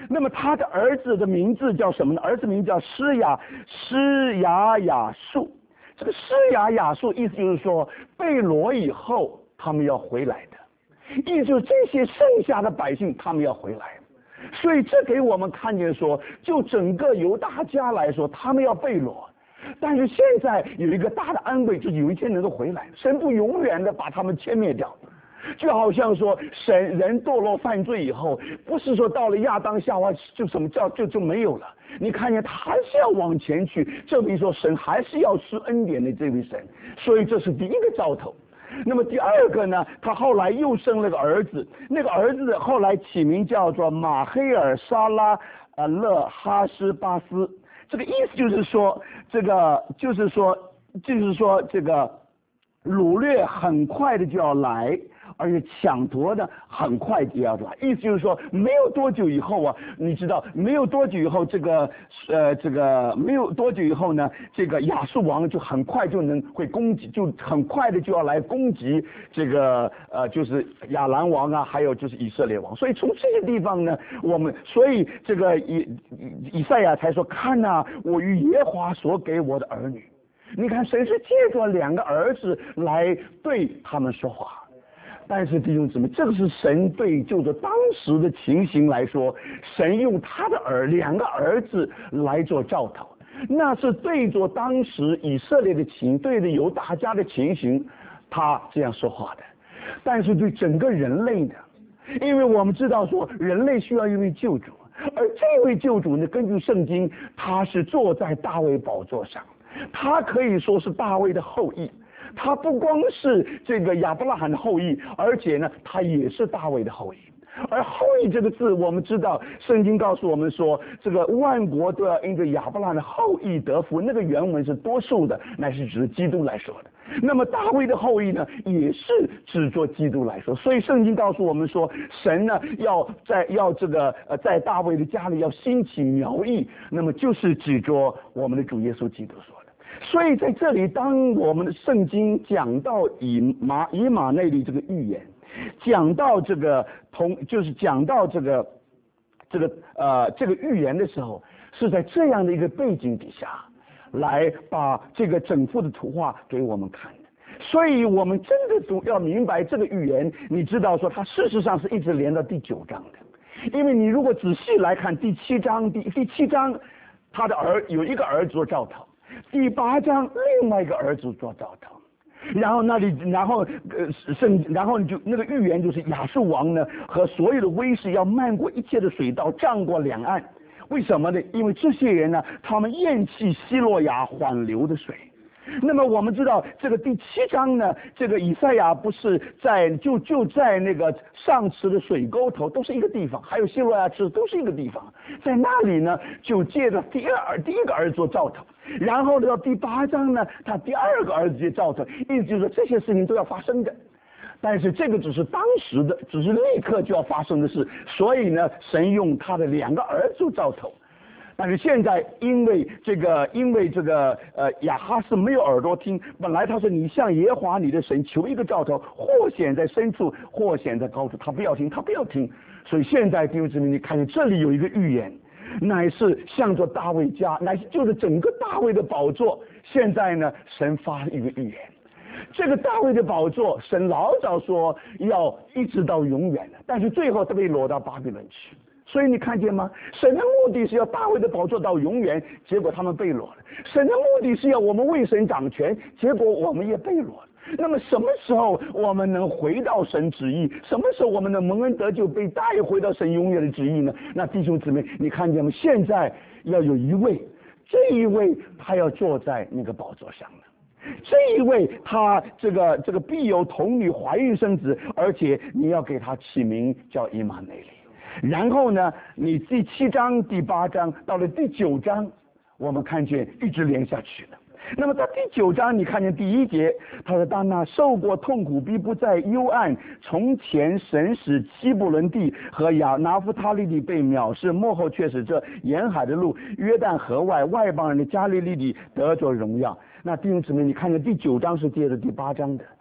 S1: 那么他的儿子的名字叫什么呢？儿子名叫施雅施雅雅述。这个施雅雅述意思就是说，被掳以后他们要回来的，意思就是这些剩下的百姓他们要回来。所以这给我们看见说，就整个犹大家来说，他们要被掳。但是现在有一个大的安慰，就是有一天能够回来，神不永远的把他们歼灭掉。就好像说神人堕落犯罪以后，不是说到了亚当夏娃就什么叫就就没有了，你看见他还是要往前去，证明说神还是要施恩典的这位神。所以这是第一个兆头。那么第二个呢，他后来又生了个儿子，那个儿子后来起名叫做马黑尔沙拉呃勒哈斯巴斯。这个意思就是说，这个就是说就是说这个掳掠很快的就要来，而且抢夺的很快就要来。意思就是说，没有多久以后啊，你知道，没有多久以后，这个呃，这个没有多久以后呢，这个亚述王就很快就能会攻击，就很快的就要来攻击这个呃，就是亚兰王啊，还有就是以色列王。所以从这些地方呢，我们所以这个以以赛亚才说，看呐、啊，我与耶和华所给我的儿女。你看，神是借着两个儿子来对他们说话。但是弟兄姊妹，这个是神对就着当时的情形来说，神用他的儿两个儿子来做兆头，那是对着当时以色列的情，对着犹大家的情形，他这样说话的。但是对整个人类呢，因为我们知道说人类需要一位救主，而这位救主呢，根据圣经，他是坐在大卫宝座上，他可以说是大卫的后裔。他不光是这个亚伯拉罕的后裔，而且呢，他也是大卫的后裔。而后裔这个字，我们知道，圣经告诉我们说，这个万国都要因着亚伯拉罕的后裔得福。那个原文是多数的，乃是指基督来说的。那么大卫的后裔呢，也是指着基督来说。所以圣经告诉我们说，神呢要在要这个呃在大卫的家里要兴起苗裔，那么就是指着我们的主耶稣基督说的。所以在这里，当我们的圣经讲到以马以马内利这个预言，讲到这个同就是讲到这个这个呃这个预言的时候，是在这样的一个背景底下，来把这个整幅的图画给我们看的。所以我们真的都要明白这个预言，你知道说它事实上是一直连到第九章的，因为你如果仔细来看第七章第第七章，他的儿有一个儿子做兆头。第八章另外一个儿子做兆头，然后那里然后呃圣然后你就那个预言就是亚述王呢和所有的威势要漫过一切的水道，涨过两岸。为什么呢？因为这些人呢，他们厌弃希洛亚缓流的水。那么我们知道这个第七章呢，这个以赛亚不是在就就在那个上池的水沟头，都是一个地方，还有希洛亚池都是一个地方，在那里呢就借着第二第一个儿子做兆头，然后到第八章呢，他第二个儿子做兆头，意思就是说这些事情都要发生的。但是这个只是当时的，只是立刻就要发生的事，所以呢，神用他的两个儿子做兆头。但是现在因为这个因为这个呃亚哈斯没有耳朵听，本来他说你向耶和华你的神求一个兆头，或显在深处，或显在高处，他不要听，他不要听。所以现在弟兄姊妹，你看见这里有一个预言，乃是向着大卫家，乃是就是整个大卫的宝座。现在呢，神发了一个预言，这个大卫的宝座，神老早说要一直到永远的，但是最后他被掳到巴比伦去。所以你看见吗？神的目的是要大卫的宝座到永远，结果他们被掳了；神的目的是要我们为神掌权，结果我们也被掳了。那么什么时候我们能回到神旨意？什么时候我们的蒙恩得救被带回到神永远的旨意呢？那弟兄姊妹，你看见吗？现在要有一位，这一位他要坐在那个宝座上了。这一位他这个这个必有童女怀孕生子，而且你要给他起名叫以马内利。然后呢，你第七章第八章到了第九章，我们看见一直连下去了。那么到第九章，你看见第一节，他说当那受过痛苦必不再幽暗，从前神使希布伦地和亚拿弗他利地被藐视，末后却使这沿海的路约旦河外外邦人的加利利地得着荣耀。那弟兄姊妹，你看见第九章是接着第八章的，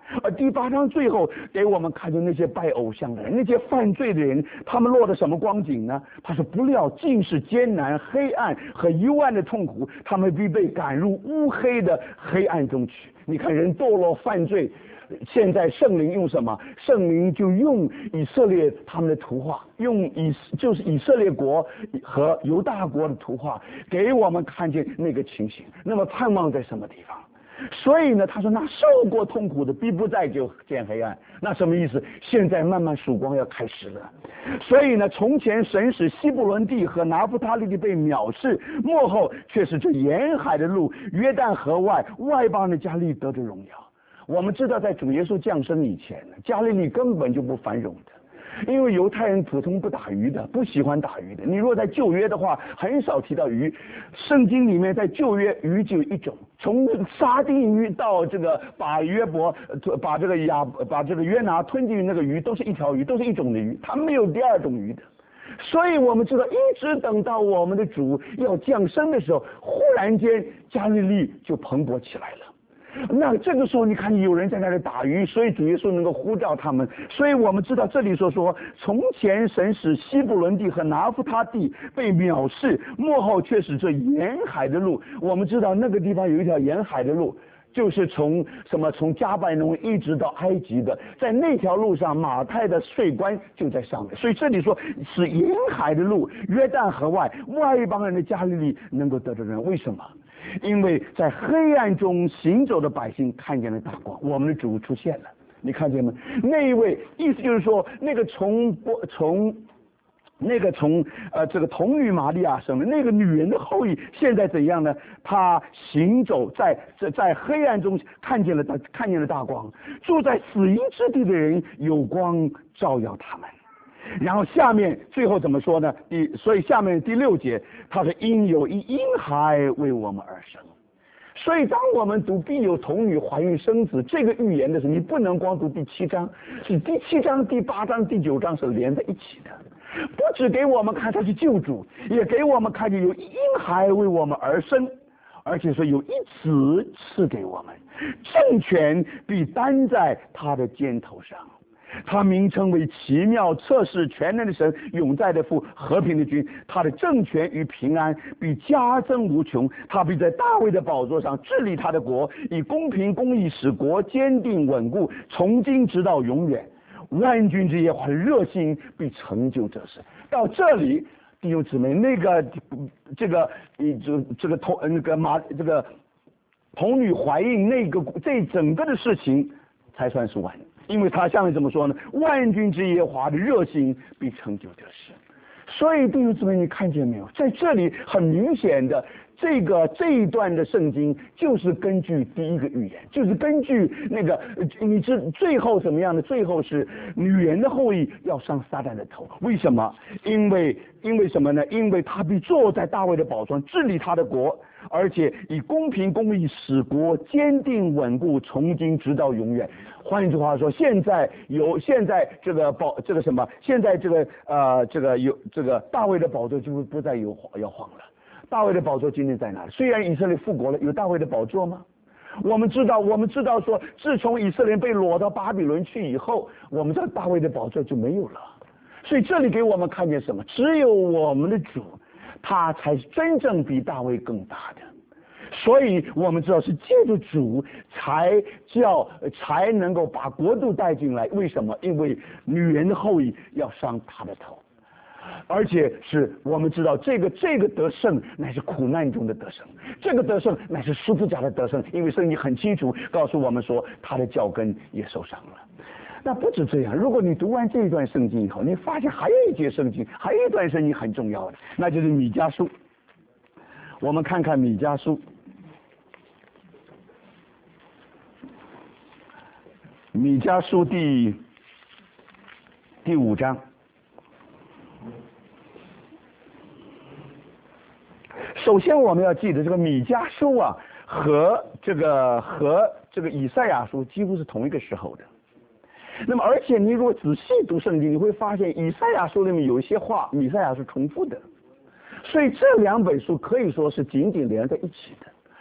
S1: 而第八章最后给我们看见那些拜偶像的人，那些犯罪的人，他们落得什么光景呢？他说不料尽是艰难、黑暗和幽暗的痛苦，他们必被赶入乌黑的黑暗中去。你看人堕落犯罪，现在圣灵用什么？圣灵就用以色列他们的图画，用以就是以色列国和犹大国的图画，给我们看见那个情形。那么盼望在什么地方？所以呢，他说那受过痛苦的必不再就见黑暗。那什么意思？现在慢慢曙光要开始了。所以呢，从前神使西布伦地和拿弗他利地被藐视，末后却是这沿海的路，约旦河外外邦的加利利得着荣耀。我们知道，在主耶稣降生以前，加利利根本就不繁荣的。因为犹太人普通不打鱼的，不喜欢打鱼的。你若在旧约的话，很少提到鱼。圣经里面在旧约鱼就一种，从沙丁鱼到这个把约伯把这个亚把这个约拿吞进去那个鱼，都是一条鱼，都是一种的鱼，它没有第二种鱼的。所以我们知道，一直等到我们的主要降生的时候，忽然间加利利就蓬勃起来了。那这个时候你看有人在那里打鱼，所以主耶稣能够呼召他们。所以我们知道这里说说，从前神使西布伦地和拿弗他地被藐视，末后却使这沿海的路。我们知道那个地方有一条沿海的路，就是从什么从加百农一直到埃及的，在那条路上马太的税关就在上面。所以这里说是沿海的路，约旦河外外邦人的加利利能够得着人。为什么？因为在黑暗中行走的百姓看见了大光，我们的主出现了。你看见吗？那一位意思就是说，那个从从那个从呃这个童女玛利亚生的那个女人的后裔，现在怎样呢？她行走在在在黑暗中看见了大看见了大光，住在死荫之地的人有光照耀他们。然后下面最后怎么说呢？第所以下面第六节，他说因有一婴孩为我们而生。所以当我们读必有童女怀孕生子这个预言的时候，你不能光读第七章，是第七章、第八章、第九章是连在一起的。不只给我们看他是救主，也给我们看见有婴孩为我们而生，而且说有一子赐给我们，政权必担在他的肩头上。他名称为奇妙、测试全能的神、永在的父、和平的君。他的政权与平安必加增无穷。他必在大卫的宝座上治理他的国，以公平公义使国坚定稳固，从今直到永远。万军之耶和华的热心必成就这事。到这里，弟兄姊妹，那个这个这这个童那个马这个童女怀孕那个这整个的事情才算是完。因为他下面怎么说呢？万军之耶和华的热心必成就这事。所以弟兄姊妹，你看见没有？在这里很明显的，这个这一段的圣经就是根据第一个预言，就是根据那个你知最后怎么样的？最后是女人的后裔要上撒旦的头。为什么？因为因为什么呢？因为他必坐在大卫的宝座上治理他的国，而且以公平公义使国坚定稳固，从今直到永远。换一句话说，现在有现在这个宝这个什么？现在这个呃这个有这个大卫的宝座就不再有要晃了。大卫的宝座今天在哪里？虽然以色列复国了，有大卫的宝座吗？我们知道，我们知道说，自从以色列被掳到巴比伦去以后，我们知道大卫的宝座就没有了。所以这里给我们看见什么？只有我们的主，他才是真正比大卫更大的。所以我们知道是借着主才叫才能够把国度带进来。为什么？因为女人的后裔要伤他的头，而且是我们知道这个这个得胜乃是苦难中的得胜，这个得胜乃是十字架的得胜。因为圣经很清楚告诉我们说，他的脚跟也受伤了。那不止这样，如果你读完这一段圣经以后，你发现还有一节圣经，还有一段圣经很重要的，那就是米迦书。我们看看米迦书。米迦书第第五章，首先我们要记得这个米迦书啊，和这个和这个以赛亚书几乎是同一个时候的。那么，而且你如果仔细读圣经，你会发现以赛亚书里面有一些话，米赛亚是重复的，所以这两本书可以说是紧紧连在一起的。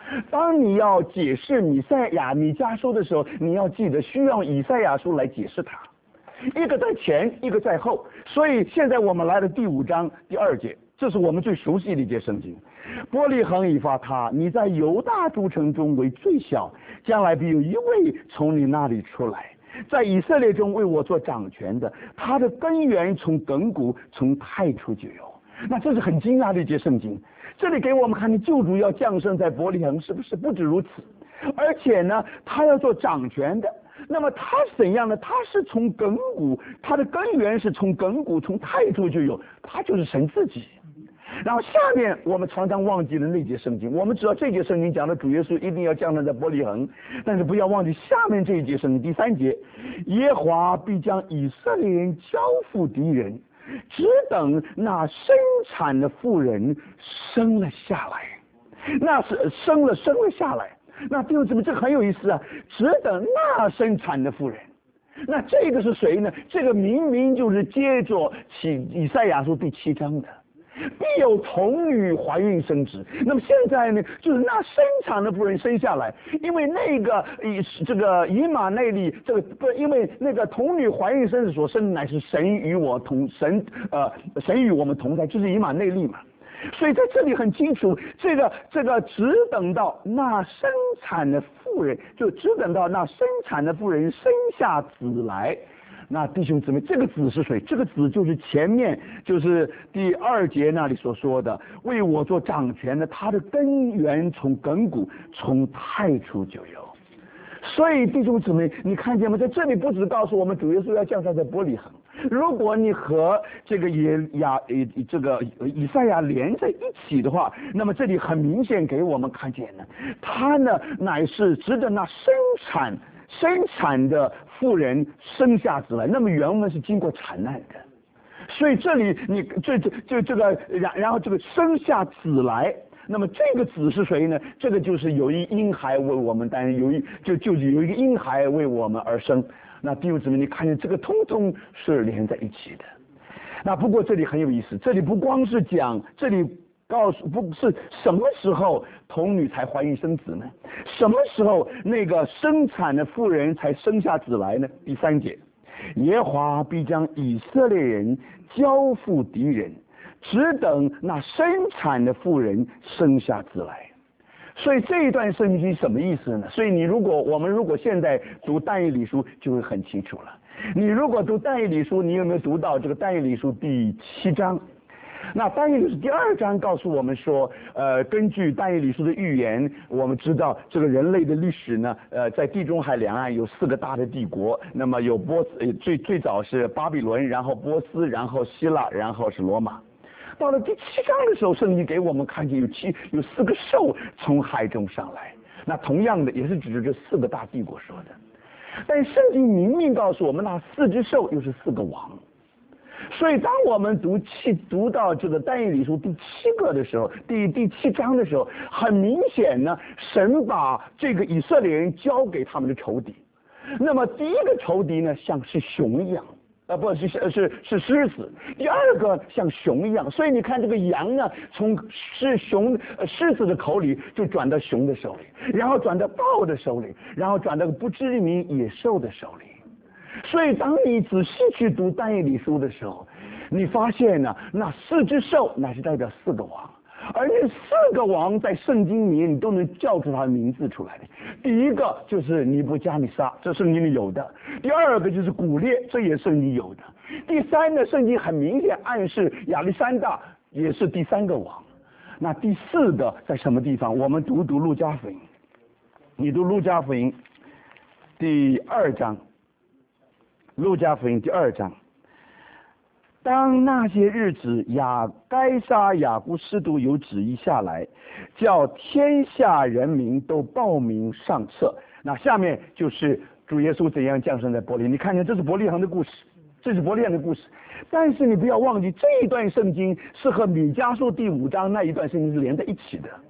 S1: 当你要解释米赛亚米迦书的时候，你要记得需要以赛亚书来解释它，一个在前，一个在后。所以现在我们来到第五章第二节，这是我们最熟悉的一节圣经。伯利恒以法他，你在犹大诸城中为最小，将来必有一位从你那里出来，在以色列中为我做掌权的，他的根源从亘古，从太初就有。那这是很惊讶的一节圣经。这里给我们看见救主要降生在伯利恒，是不是？不止如此，而且呢，他要做掌权的。那么他是怎样呢？他是从亘古，他的根源是从亘古，从太初就有，他就是神自己。然后下面我们常常忘记了那节圣经，我们知道这节圣经讲的主耶稣一定要降生在伯利恒，但是不要忘记下面这一节圣经第三节，耶和华必将以色列人交付敌人，只等那生产的妇人生了下来，那是生了生了下来。那弟兄姊妹，这个很有意思啊！只等那生产的妇人，那这个是谁呢？这个明明就是接着起以赛亚书第七章的，必有童女怀孕生殖。那么现在呢，就是那生产的妇人生下来，因为那个以这个以马内利，这个不，因为那个童女怀孕生殖所生的乃是神与我同神呃神与我们同在，就是以马内利嘛。所以在这里很清楚，这个这个只等到那生产的妇人，就只等到那生产的妇人生下子来。那弟兄姊妹，这个子是谁？这个子就是前面就是第二节那里所说的，为我做掌权的，他的根源从亘古，从太初就有。所以弟兄姊妹，你看见吗？在这里不只告诉我们主耶稣要降生在伯利恒，如果你和这个也亚呃这个以赛亚连在一起的话，那么这里很明显给我们看见呢，他呢乃是指着那生产生产的妇人生下子来，那么原文是经过产难的。所以这里你这这就这个然然后这个生下子来。那么这个子是谁呢？这个就是有一婴孩为我们担，有一就就是有一个婴孩为我们而生。那弟兄姊妹，你看见这个通通是连在一起的。那不过这里很有意思，这里不光是讲，这里告诉不是什么时候童女才怀孕生子呢？什么时候那个生产的妇人才生下子来呢？第三节，耶和华必将以色列人交付敌人，只等那生产的妇人生下子来。所以这一段圣经什么意思呢？所以你如果我们如果现在读但以理书就会很清楚了。你如果读但以理书，你有没有读到这个但以理书第七章？那但以理书第二章告诉我们说，呃，根据但以理书的预言，我们知道这个人类的历史呢，呃，在地中海两岸有四个大的帝国，那么有波斯，最最早是巴比伦，然后波斯，然后希腊，然后是罗马。到了第七章的时候，圣经给我们看见有七有四个兽从海中上来，那同样的也是指着这四个大帝国说的。但圣经明明告诉我们，那四只兽又是四个王。所以当我们读七读到这个但以理书第七个的时候，第第七章的时候，很明显呢，神把这个以色列人交给他们的仇敌。那么第一个仇敌呢，像是熊一样。啊，不是是是是狮子。第二个像熊一样，所以你看这个羊呢，从是熊呃狮子的口里就转到熊的手里，然后转到豹的手里，然后转到不知名野兽的手里。所以当你仔细去读但以理书的时候，你发现呢，那四只兽乃是代表四个王。而那四个王在圣经里你都能叫出他的名字出来的。第一个就是尼布加尼撒，这圣经里有的；第二个就是古列，这也圣经有的；第三个圣经很明显暗示亚历山大也是第三个王。那第四个在什么地方？我们读读路加福音，你读路加福音第二章，路加福音第二章。当那些日子，亚该撒雅古斯都有旨意下来，叫天下人民都报名上册。那下面就是主耶稣怎样降生在伯利恒。你看见这是伯利恒的故事，这是伯利恒的故事。但是你不要忘记，这一段圣经是和米迦书第五章那一段圣经是连在一起的。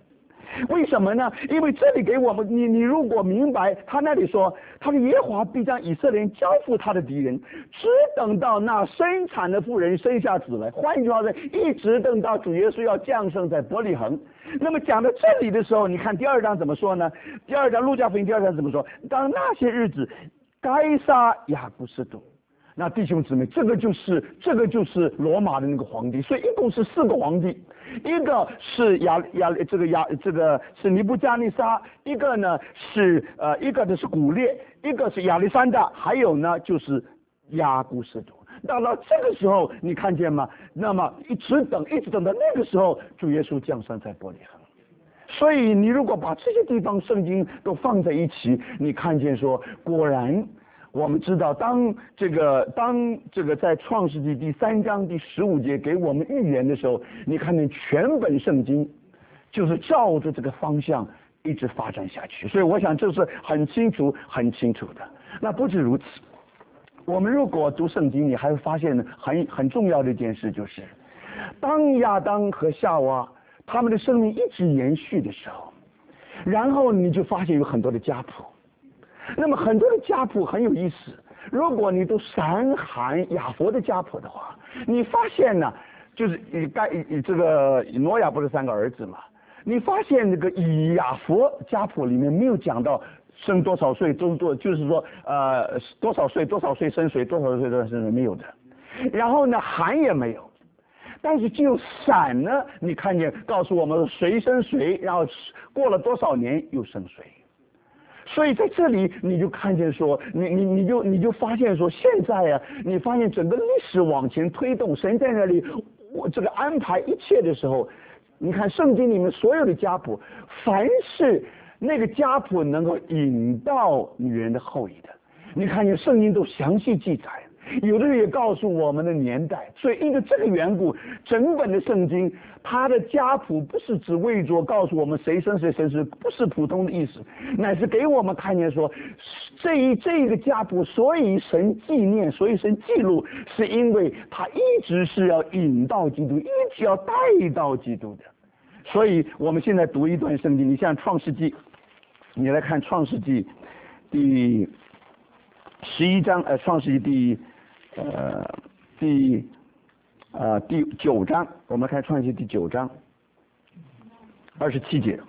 S1: 为什么呢？因为这里给我们，你你如果明白，他那里说，他说耶和华必将以色列人交付他的敌人，只等到那生产的妇人生下子来。换句话说，一直等到主耶稣要降生在伯利恒。那么讲到这里的时候，你看第二章怎么说呢？第二章路加福音第二章怎么说？当那些日子，该杀雅各斯都。那弟兄姊妹，这个就是这个就是罗马的那个皇帝，所以一共是四个皇帝，一个是亚亚这个亚这个是尼布加尼撒，一个呢是呃一个呢是古列，一个是亚历山大，还有呢就是雅各斯都。到了这个时候，你看见吗？那么一直等一直等到那个时候，主耶稣降生在伯利恒。所以你如果把这些地方圣经都放在一起，你看见说，果然。我们知道，当这个当这个在创世纪第三章第十五节给我们预言的时候，你看见全本圣经就是照着这个方向一直发展下去。所以我想这是很清楚很清楚的。那不止如此，我们如果读圣经，你还会发现很很重要的一件事，就是当亚当和夏娃他们的生命一直延续的时候，然后你就发现有很多的家谱。那么很多的家谱很有意思，如果你读闪罕雅佛的家谱的话，你发现呢，就是以该以这个挪亚不是三个儿子嘛？你发现这个以雅佛家谱里面没有讲到生多少岁多多，就是说呃多少岁多少岁生谁，多少岁多少岁生谁没有的。然后呢，罕也没有。但是只有闪呢，你看见告诉我们谁生谁，然后过了多少年又生谁。所以在这里你就看见说，你你你就你就发现说，现在啊，你发现整个历史往前推动，神在那里我这个安排一切的时候，你看圣经里面所有的家谱，凡是那个家谱能够引到女人的后裔的，你看见圣经都详细记载。有的人也告诉我们的年代，所以因为这个缘故，整本的圣经它的家谱不是只为着告诉我们谁生谁生谁，不是普通的意思，乃是给我们看见说，这一这一个家谱，所以神纪念，所以神记录，是因为他一直是要引到基督，一直要带到基督的。所以我们现在读一段圣经，你像创世纪，你来看创世纪第十一章，呃，创世纪第呃，第呃第九章，我们看创世记第九章二十七节。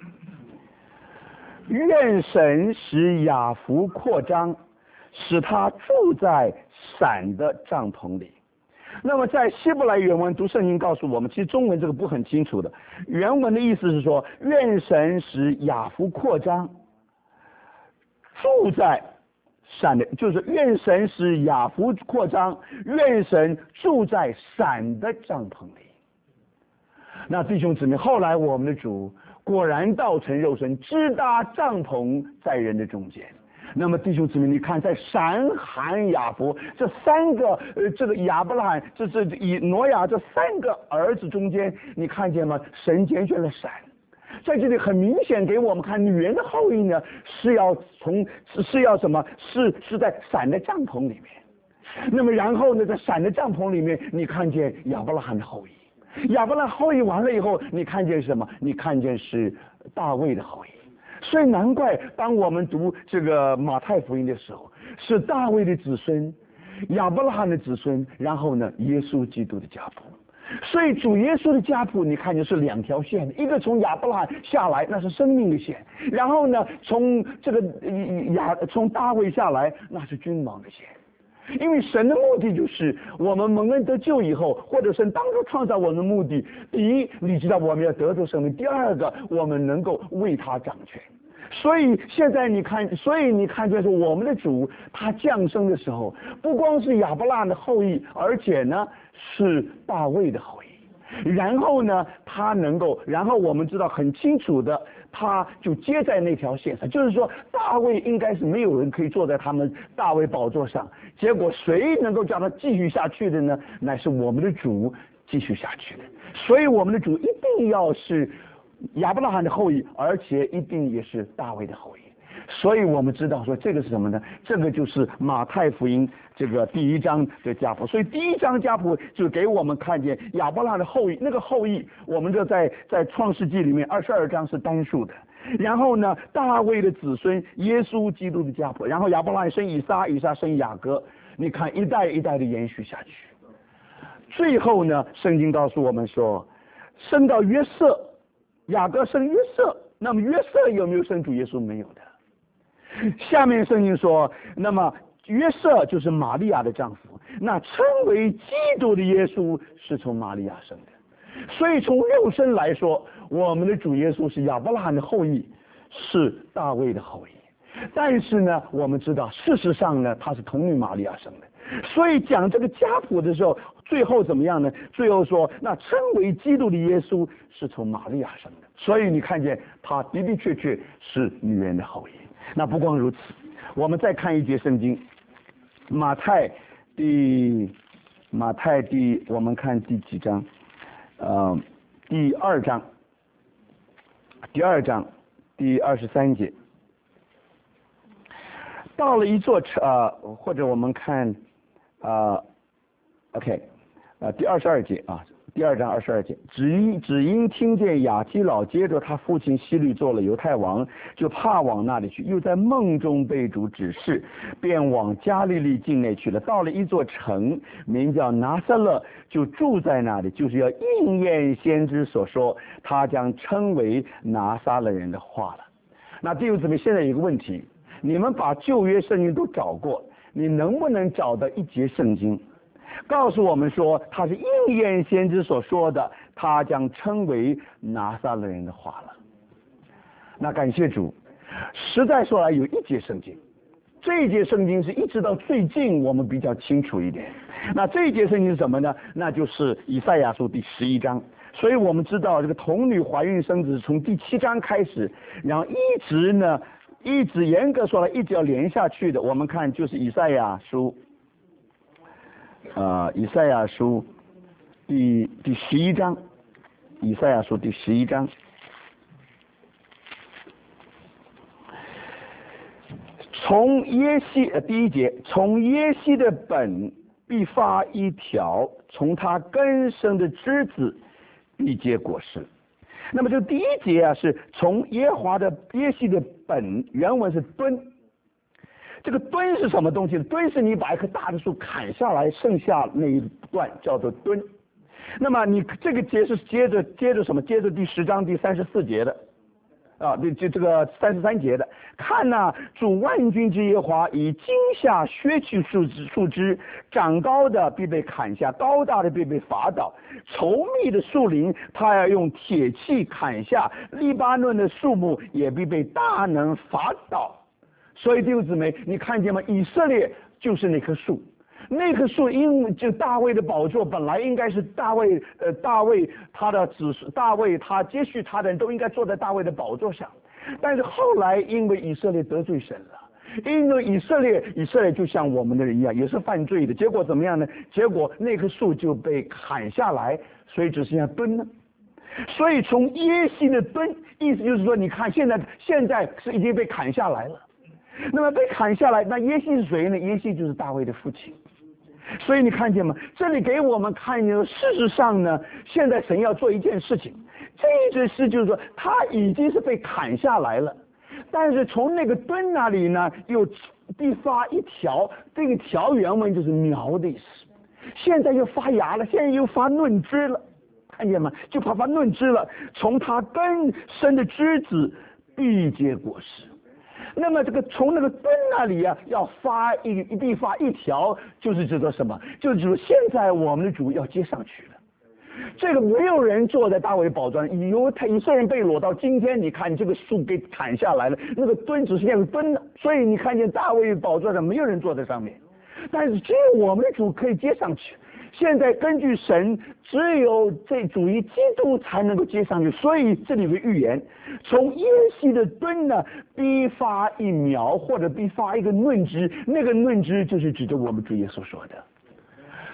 S1: 愿神使雅弗扩张，使他住在闪的帐篷里。那么在希伯来原文读圣经告诉我们，其实中文这个不很清楚的。原文的意思是说，愿神使雅弗扩张，住在闪的，就是愿神使雅弗扩张，愿神住在闪的帐篷里。那弟兄姊妹，后来我们的主果然道成肉身，支搭帐篷在人的中间。那么弟兄姊妹，你看在闪罕雅弗这三个呃这个亚伯拉罕，这是以挪亚这三个儿子中间，你看见吗？神拣选了闪。在这里很明显给我们看，女人的后裔呢是要从是是要什么？是是在闪的帐篷里面。那么然后呢，在闪的帐篷里面，你看见亚伯拉罕的后裔。亚伯拉罕后裔完了以后，你看见什么？你看见是大卫的后裔。所以难怪当我们读这个马太福音的时候，是大卫的子孙、亚伯拉罕的子孙，然后呢，耶稣基督的家谱。所以主耶稣的家谱，你看见是两条线，一个从亚伯拉罕下来，那是生命的线；然后呢，从这个亚从大卫下来，那是君王的线。因为神的目的就是我们蒙恩得救以后，或者神当初创造我们的目的，第一，你知道我们要得着生命；第二个，我们能够为他掌权。所以现在你看，所以你看见说我们的主他降生的时候，不光是亚伯拉罕的后裔，而且呢是大卫的后裔。然后呢，他能够，然后我们知道很清楚的，他就接在那条线上，就是说大卫应该是没有人可以坐在他们大卫宝座上，结果谁能够叫他继续下去的呢？乃是我们的主继续下去的。所以我们的主一定要是亚伯拉罕的后裔，而且一定也是大卫的后裔。 所以我们知道说这个是什么呢？这个就是马太福音这个第一章的家谱。所以第一章家谱就给我们看见亚伯拉罕的后裔，那个后裔我们这在在创世纪里面二十二章是单数的。然后呢，大卫的子孙耶稣基督的家谱，然后亚伯拉罕生以撒，以撒生雅各，你看一代一代的延续下去。最后呢，圣经告诉我们说，生到约瑟，雅各生约瑟，那么约瑟有没有生主耶稣？没有的。下面圣经说，那么约瑟就是玛利亚的丈夫，那称为基督的耶稣是从玛利亚生的。所以从肉身来说，我们的主耶稣是亚伯拉罕的后裔，是大卫的后裔。但是呢，我们知道事实上呢，他是童女玛利亚生的。所以讲这个家谱的时候，最后怎么样呢？最后说，那称为基督的耶稣是从玛利亚生的。所以你看见他的的确确是女人的后裔。那不光如此，我们再看一节圣经，马太第马太第我们看第几章？呃，第二章，第二章第二十三节。到了一座城，呃，或者我们看，呃 ，OK， 呃，第二十二节啊，第二章二十二节，只因只因听见亚基老接着他父亲希律做了犹太王，就怕往那里去，又在梦中被主指示，便往加利利境内去了。到了一座城，名叫拿撒勒，就住在那里，就是要应验先知所说，他将称为拿撒勒人的话了。那弟兄姊妹，现在有个问题。你们把旧约圣经都找过，你能不能找到一节圣经告诉我们说他是应验先知所说的，他将称为拿撒勒人的话了？那感谢主，实在说来有一节圣经，这一节圣经是一直到最近我们比较清楚一点。那这一节圣经是什么呢？那就是以赛亚书第十一章。所以我们知道这个童女怀孕生子从第七章开始，然后一直呢一直严格说来一直要连下去的。我们看就是以赛亚书，呃，以赛亚书第第十一章，以赛亚书第十一章，从耶西呃第一节，从耶西的本必发一条，从他根生的枝子必结果实。那么这第一节啊，是从耶华的耶西的本，原文是墩。这个墩是什么东西呢？墩是你把一棵大的树砍下来，剩下那一段叫做墩。那么你这个节是接着接着什么？接着第十章第三十四节的。啊，对，就这个三十三节的，看呐、啊，主万军之耶和华以惊吓削去树枝，树枝长高的必被砍下，高大的必被伐倒，稠密的树林他要用铁器砍下，黎巴嫩的树木也必被大能伐倒。所以弟兄姊妹，你看见吗？以色列就是那棵树。那棵树因就大卫的宝座本来应该是大卫，呃，大卫他的子孙，大卫他接续他的人都应该坐在大卫的宝座上，但是后来因为以色列得罪神了，因为以色列以色列就像我们的人一样，也是犯罪的，结果怎么样呢？结果那棵树就被砍下来，所以只剩下墩了。所以从耶西的墩，意思就是说，你看现在现在是已经被砍下来了。那么被砍下来，那耶西是谁呢？耶西就是大卫的父亲。所以你看见吗？这里给我们看见，事实上呢，现在神要做一件事情，这件事就是说，他已经是被砍下来了，但是从那个墩那里呢，又必发一条，这个条原文就是苗的意思。现在又发芽了，现在又发嫩枝了，看见吗？就怕发嫩枝了，从它根生的枝子必结果实。那么这个从那个墩那里啊，要发一必发一条，就是指的什么？就是指现在我们的主要接上去了。这个没有人坐在大卫宝座上，犹太以色列人被掳到今天，你看这个树给砍下来了，那个墩只是那个墩的，所以你看见大卫宝座上没有人坐在上面，但是只有我们的主可以接上去。现在根据神，只有这主于基督才能够接上去，所以这里有个预言，从耶西的墩呢，必发一苗，或者必发一个嫩枝，那个嫩枝就是指着我们主耶稣说的。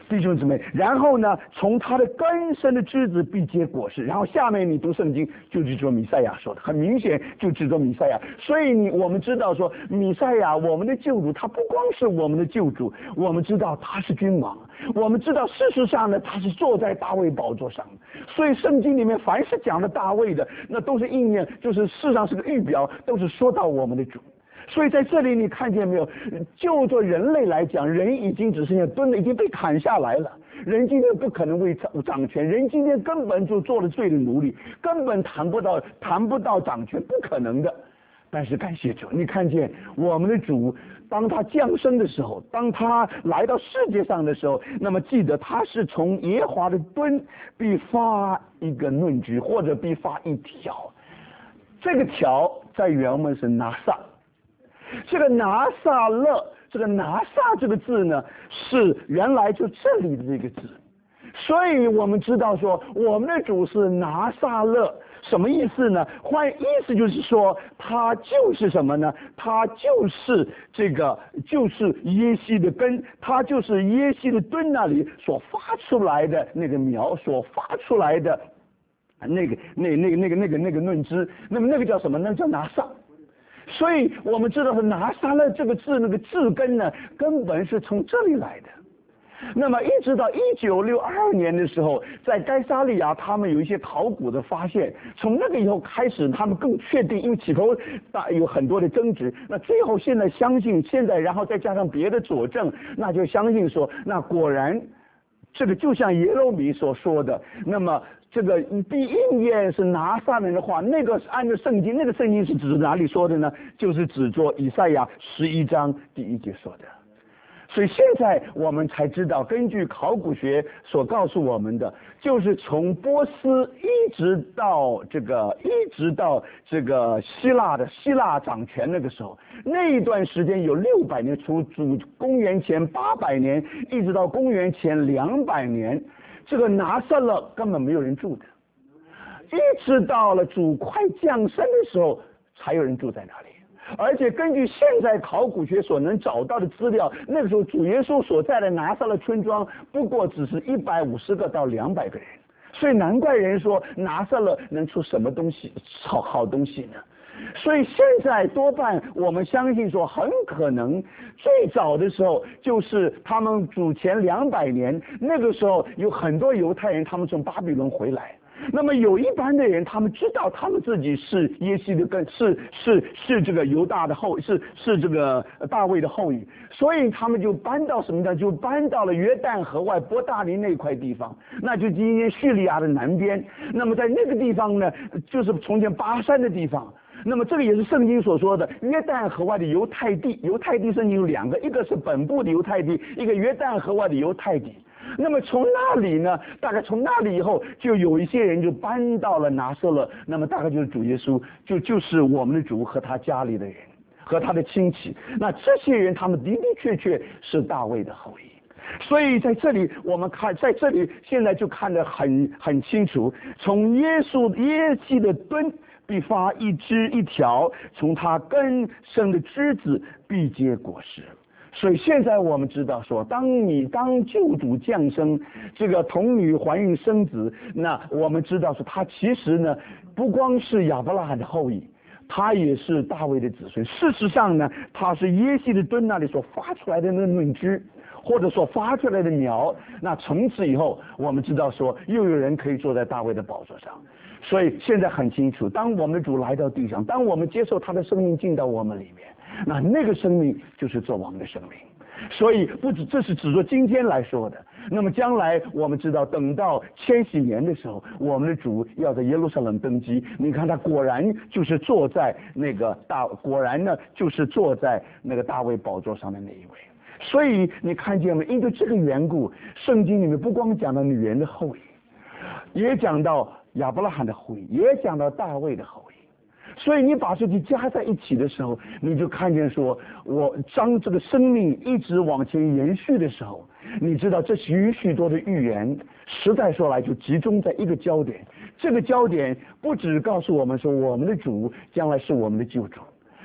S1: 弟兄姊妹，然后呢，从他的根生的枝子必结果实。然后下面你读圣经就指着弥赛亚说的，很明显就指着弥赛亚。所以你我们知道说，弥赛亚我们的救主，他不光是我们的救主，我们知道他是君王，我们知道事实上呢，他是坐在大卫宝座上。所以圣经里面凡是讲的大卫的，那都是应验，就是事实上是个预表，都是说到我们的主。所以在这里你看见没有？就做人类来讲，人已经只剩下蹲了，已经被砍下来了。人今天不可能为掌掌权，人今天根本就做了罪的奴隶，根本谈不到谈不到掌权，不可能的。但是感谢主，你看见我们的主，当他降生的时候，当他来到世界上的时候，那么记得他是从耶和华的墩必发一个嫩枝，或者必发一条。这个条在原文是拿撒。这个拿撒勒，这个拿撒这个字呢，是原来就这里的这个字，所以我们知道说，我们的主是拿撒勒，什么意思呢？换意思就是说，他就是什么呢？他就是这个，就是耶西的根，他就是耶西的墩那里所发出来的那个苗，所发出来的那个那那个那个那个那个嫩枝，那么那个叫什么？那叫拿撒。所以我们知道是拿撒勒这个字，那个字根呢，根本是从这里来的。那么一直到一九六二年的时候，在该萨利亚他们有一些考古的发现，从那个以后开始，他们更确定，因为起头大有很多的争执，那最后现在相信，现在然后再加上别的佐证，那就相信说，那果然这个就像耶罗米所说的，那么这个必应验是拿撒勒的话，那个按照圣经，那个圣经是指哪里说的呢？就是指着以赛亚十一章第一节说的。所以现在我们才知道，根据考古学所告诉我们的，就是从波斯一直到这个，一直到这个希腊的希腊掌权那个时候，那一段时间有六百年，从主公元前八百年一直到公元前两百年，这个拿撒勒根本没有人住的，一直到了主快降生的时候，才有人住在那里。而且根据现在考古学所能找到的资料，那个时候主耶稣所在的拿撒勒村庄不过只是一百五十个到两百个人，所以难怪人说拿撒勒能出什么东西好好东西呢？所以现在多半我们相信说，很可能最早的时候就是他们主前两百年，那个时候有很多犹太人他们从巴比伦回来。那么有一般的人，他们知道他们自己是耶西的根，是是是这个犹大的后，是是这个大卫的后裔，所以他们就搬到什么呢？就搬到了约旦河外伯大尼那块地方，那就今天叙利亚的南边。那么在那个地方呢，就是从前巴山的地方。那么这个也是圣经所说的约旦河外的犹太地。犹太地圣经有两个，一个是本部的犹太地，一个约旦河外的犹太地。那么从那里呢，大概从那里以后，就有一些人就搬到了拿撒勒，那么大概就是主耶稣，就就是我们的主和他家里的人，和他的亲戚。那这些人，他们的的确确是大卫的后裔。所以在这里我们看，在这里现在就看得很很清楚，从耶稣耶西的墩必发一枝一条，从他根生的枝子必结果实。所以现在我们知道说，当你当救主降生，这个童女怀孕生子，那我们知道说他其实呢不光是亚伯拉罕的后裔，他也是大卫的子孙。事实上呢，他是耶西的墩那里所发出来的那嫩枝，或者所发出来的苗。那从此以后，我们知道说又有人可以坐在大卫的宝座上。所以现在很清楚，当我们的主来到地上，当我们接受他的生命进到我们里面，那那个生命就是做我们的生命。所以不止这是指着今天来说的，那么将来我们知道，等到千禧年的时候，我们的主要在耶路撒冷登基。你看他果然就是坐在那个大，果然呢就是坐在那个大卫宝座上的那一位。所以你看见没？因为这个缘故，圣经里面不光讲到女人的后裔，也讲到亚伯拉罕的后裔，也讲到大卫的后裔。所以你把这些加在一起的时候，你就看见说，我当这个生命一直往前延续的时候，你知道这许许多的预言，实在说来就集中在一个焦点。这个焦点不只告诉我们说，我们的主将来是我们的救主，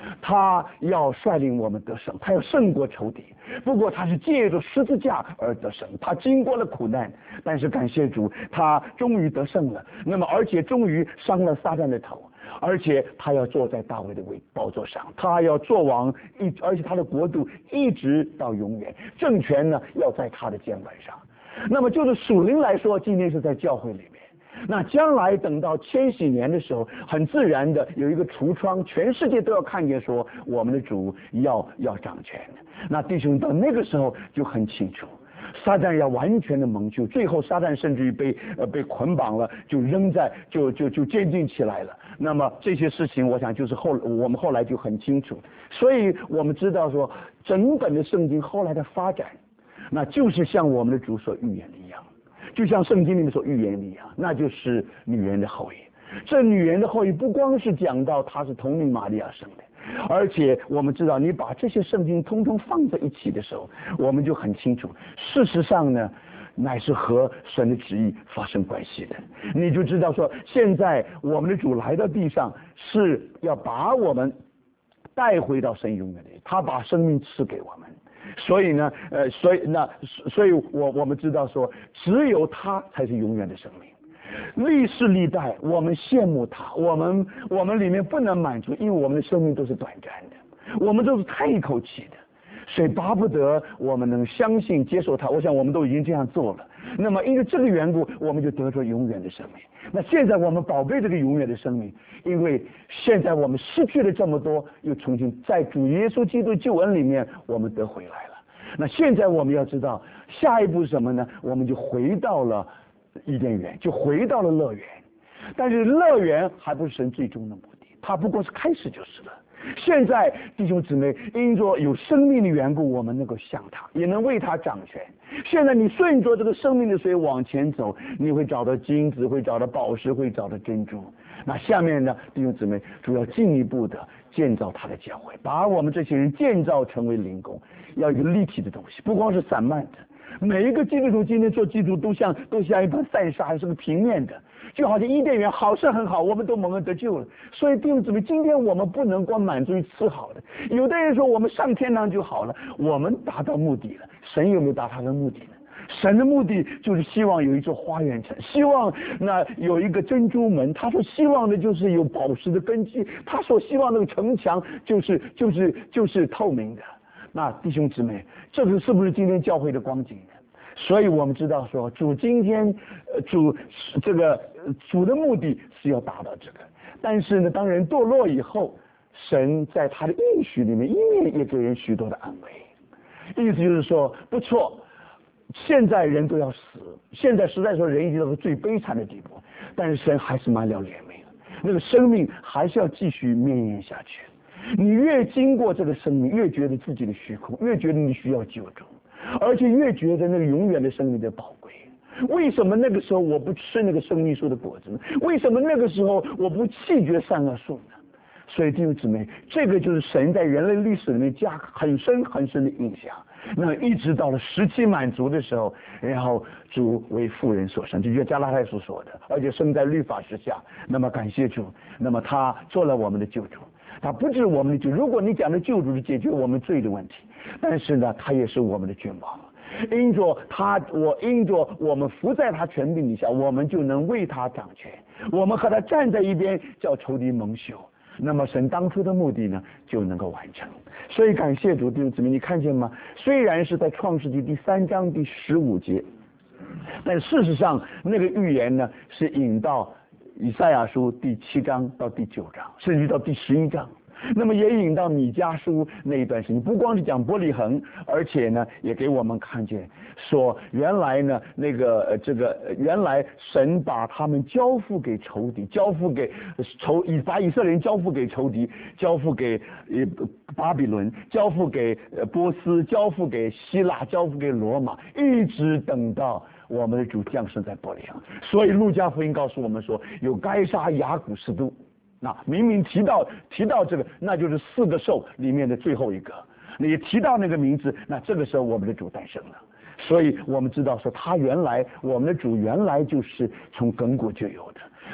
S1: 他要率领我们得胜，他要胜过仇敌。不过他是借着十字架而得胜，他经过了苦难，但是感谢主，他终于得胜了。那么而且终于伤了撒旦的头，而且他要坐在大卫的位宝座上，他要做王，一而且他的国度一直到永远，政权呢要在他的肩膀上。那么就是属灵来说，今天是在教会里面。那将来等到千禧年的时候，很自然的有一个橱窗，全世界都要看见说我们的主要要掌权。那弟兄到那个时候就很清楚，撒旦要完全的蒙羞，最后撒旦甚至于被呃被捆绑了，就扔在就就就监禁起来了。那么这些事情，我想就是后我们后来就很清楚，所以我们知道说整本的圣经后来的发展，那就是像我们的主所预言的一样。就像圣经里面所预言的一样，那就是女人的后裔。这女人的后裔不光是讲到她是同名玛利亚生的，而且我们知道，你把这些圣经通通放在一起的时候，我们就很清楚，事实上呢，乃是和神的旨意发生关系的。你就知道说，现在我们的主来到地上，是要把我们带回到神永远的，他把生命赐给我们。所以呢，呃，所以那，所以我我们知道说，只有他才是永远的生命。历世历代，我们羡慕他，我们我们里面不能满足，因为我们的生命都是短暂的，我们都是叹一口气的，所以巴不得我们能相信接受他。我想我们都已经这样做了。那么因为这个缘故，我们就得着永远的生命。那现在我们宝贝这个永远的生命，因为现在我们失去了这么多，又重新在主耶稣基督救恩里面，我们得回来了。那现在我们要知道，下一步是什么呢？我们就回到了伊甸园，就回到了乐园。但是乐园还不是神最终的目的，它不过是开始就是了。现在弟兄姊妹，因着有生命的缘故，我们能够向他，也能为他掌权。现在你顺着这个生命的水往前走，你会找到金子，会找到宝石，会找到珍珠。那下面呢，弟兄姊妹，主要进一步的建造他的教会，把我们这些人建造成为灵宫，要有一个立体的东西，不光是散漫的。每一个基督徒今天做基督徒都像都像一盘散沙，还是个平面的，就好像伊甸园好是很好，我们都蒙恩得救了。所以弟兄姊妹，今天我们不能光满足于吃好的。有的人说我们上天堂就好了，我们达到目的了，神有没有达他的目的呢？神的目的就是希望有一座花园城，希望那有一个珍珠门，他所希望的就是有宝石的根基，他所希望那个城墙就是就是就是透明的。那弟兄姊妹，这个是不是今天教会的光景呢？所以我们知道说，主今天呃主这个主的目的是要达到这个，但是呢，当人堕落以后，神在他的应许里面一面也给人许多的安慰，意思就是说，不错，现在人都要死，现在实在说人已经到了最悲惨的地步，但是神还是满了怜悯，那个生命还是要继续绵延下去。你越经过这个生命，越觉得自己的虚空，越觉得你需要救助，而且越觉得那个永远的生命的宝贵。为什么那个时候我不吃那个生命树的果子呢？为什么那个时候我不弃绝善恶树呢？所以弟兄姊妹，这个就是神在人类历史里面加很深很深的印象。那一直到了时期满足的时候，然后主为妇人所生，就像加拉太书说的，而且生在律法之下。那么感谢主，那么他做了我们的救主。他不止我们的救，如果你讲的救主是解决我们罪的问题，但是呢，他也是我们的君王。因着他，我因着我们服在他权柄底下，我们就能为他掌权。我们和他站在一边，叫仇敌蒙羞。那么神当初的目的呢，就能够完成。所以感谢主，弟兄姊妹，你看见吗？虽然是在创世纪第三章第十五节，但事实上那个预言呢，是引到以赛亚书第七章到第九章，甚至到第十一章。那么也引到米迦书那一段时间，不光是讲伯利恒，而且呢也给我们看见说，原来呢那个呃这个原来神把他们交付给仇敌，交付给仇以把以色列人交付给仇敌，交付给呃巴比伦，交付给呃波斯，交付给希腊，交付给罗马，一直等到我们的主降生在伯利恒。所以路加福音告诉我们说，有该杀雅古斯都。那明明提到提到这个，那就是四个兽里面的最后一个。你提到那个名字，那这个时候我们的主诞生了。所以我们知道说，他原来我们的主原来就是从亘古就有的。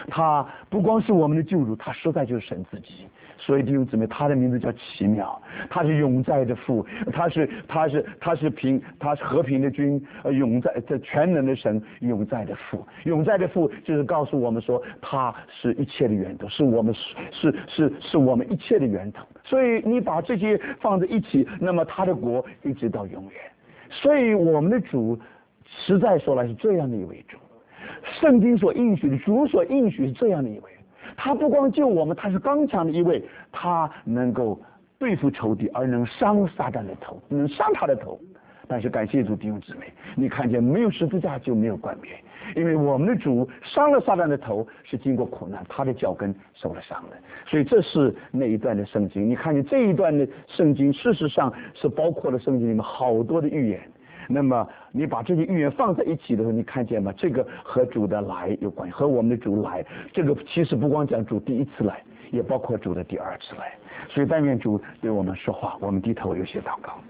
S1: 他不光是我们的救主，他实在就是神自己。所以弟兄姊妹，他的名字叫奇妙，他是永在的父，他是他是他是平他是和平的君，呃，永在这全能的神，永在的父，永在的父就是告诉我们说，他是一切的源头，是我们是是是是我们一切的源头。所以你把这些放在一起，那么他的国一直到永远。所以我们的主实在说来是这样的一位主，圣经所应许的，主所应许是这样的一位。他不光救我们，他是刚强的一位，他能够对付仇敌，而能伤撒旦的头，能伤他的头。但是感谢主弟兄姊妹，你看见没有十字架就没有冠冕，因为我们的主伤了撒旦的头，是经过苦难，他的脚跟受了伤的。所以这是那一段的圣经，你看见这一段的圣经，事实上是包括了圣经里面好多的预言。那么你把这些预言放在一起的时候，你看见吗？这个和主的来有关系，和我们的主来，这个其实不光讲主第一次来，也包括主的第二次来。所以但愿主对我们说话，我们低头有些祷告。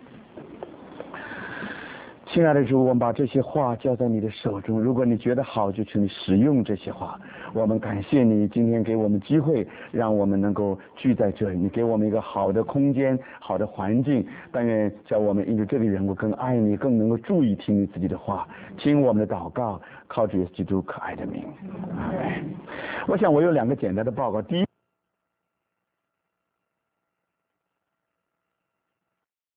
S1: 亲爱的主，我们把这些话交在你的手中，如果你觉得好，就请你使用这些话。我们感谢你今天给我们机会，让我们能够聚在这里，你给我们一个好的空间，好的环境。但愿叫我们因着这个缘故更爱你，更能够注意听你自己的话，听我们的祷告，靠主耶稣基督可爱的名。阿们。我想我有两个简单的报告，第一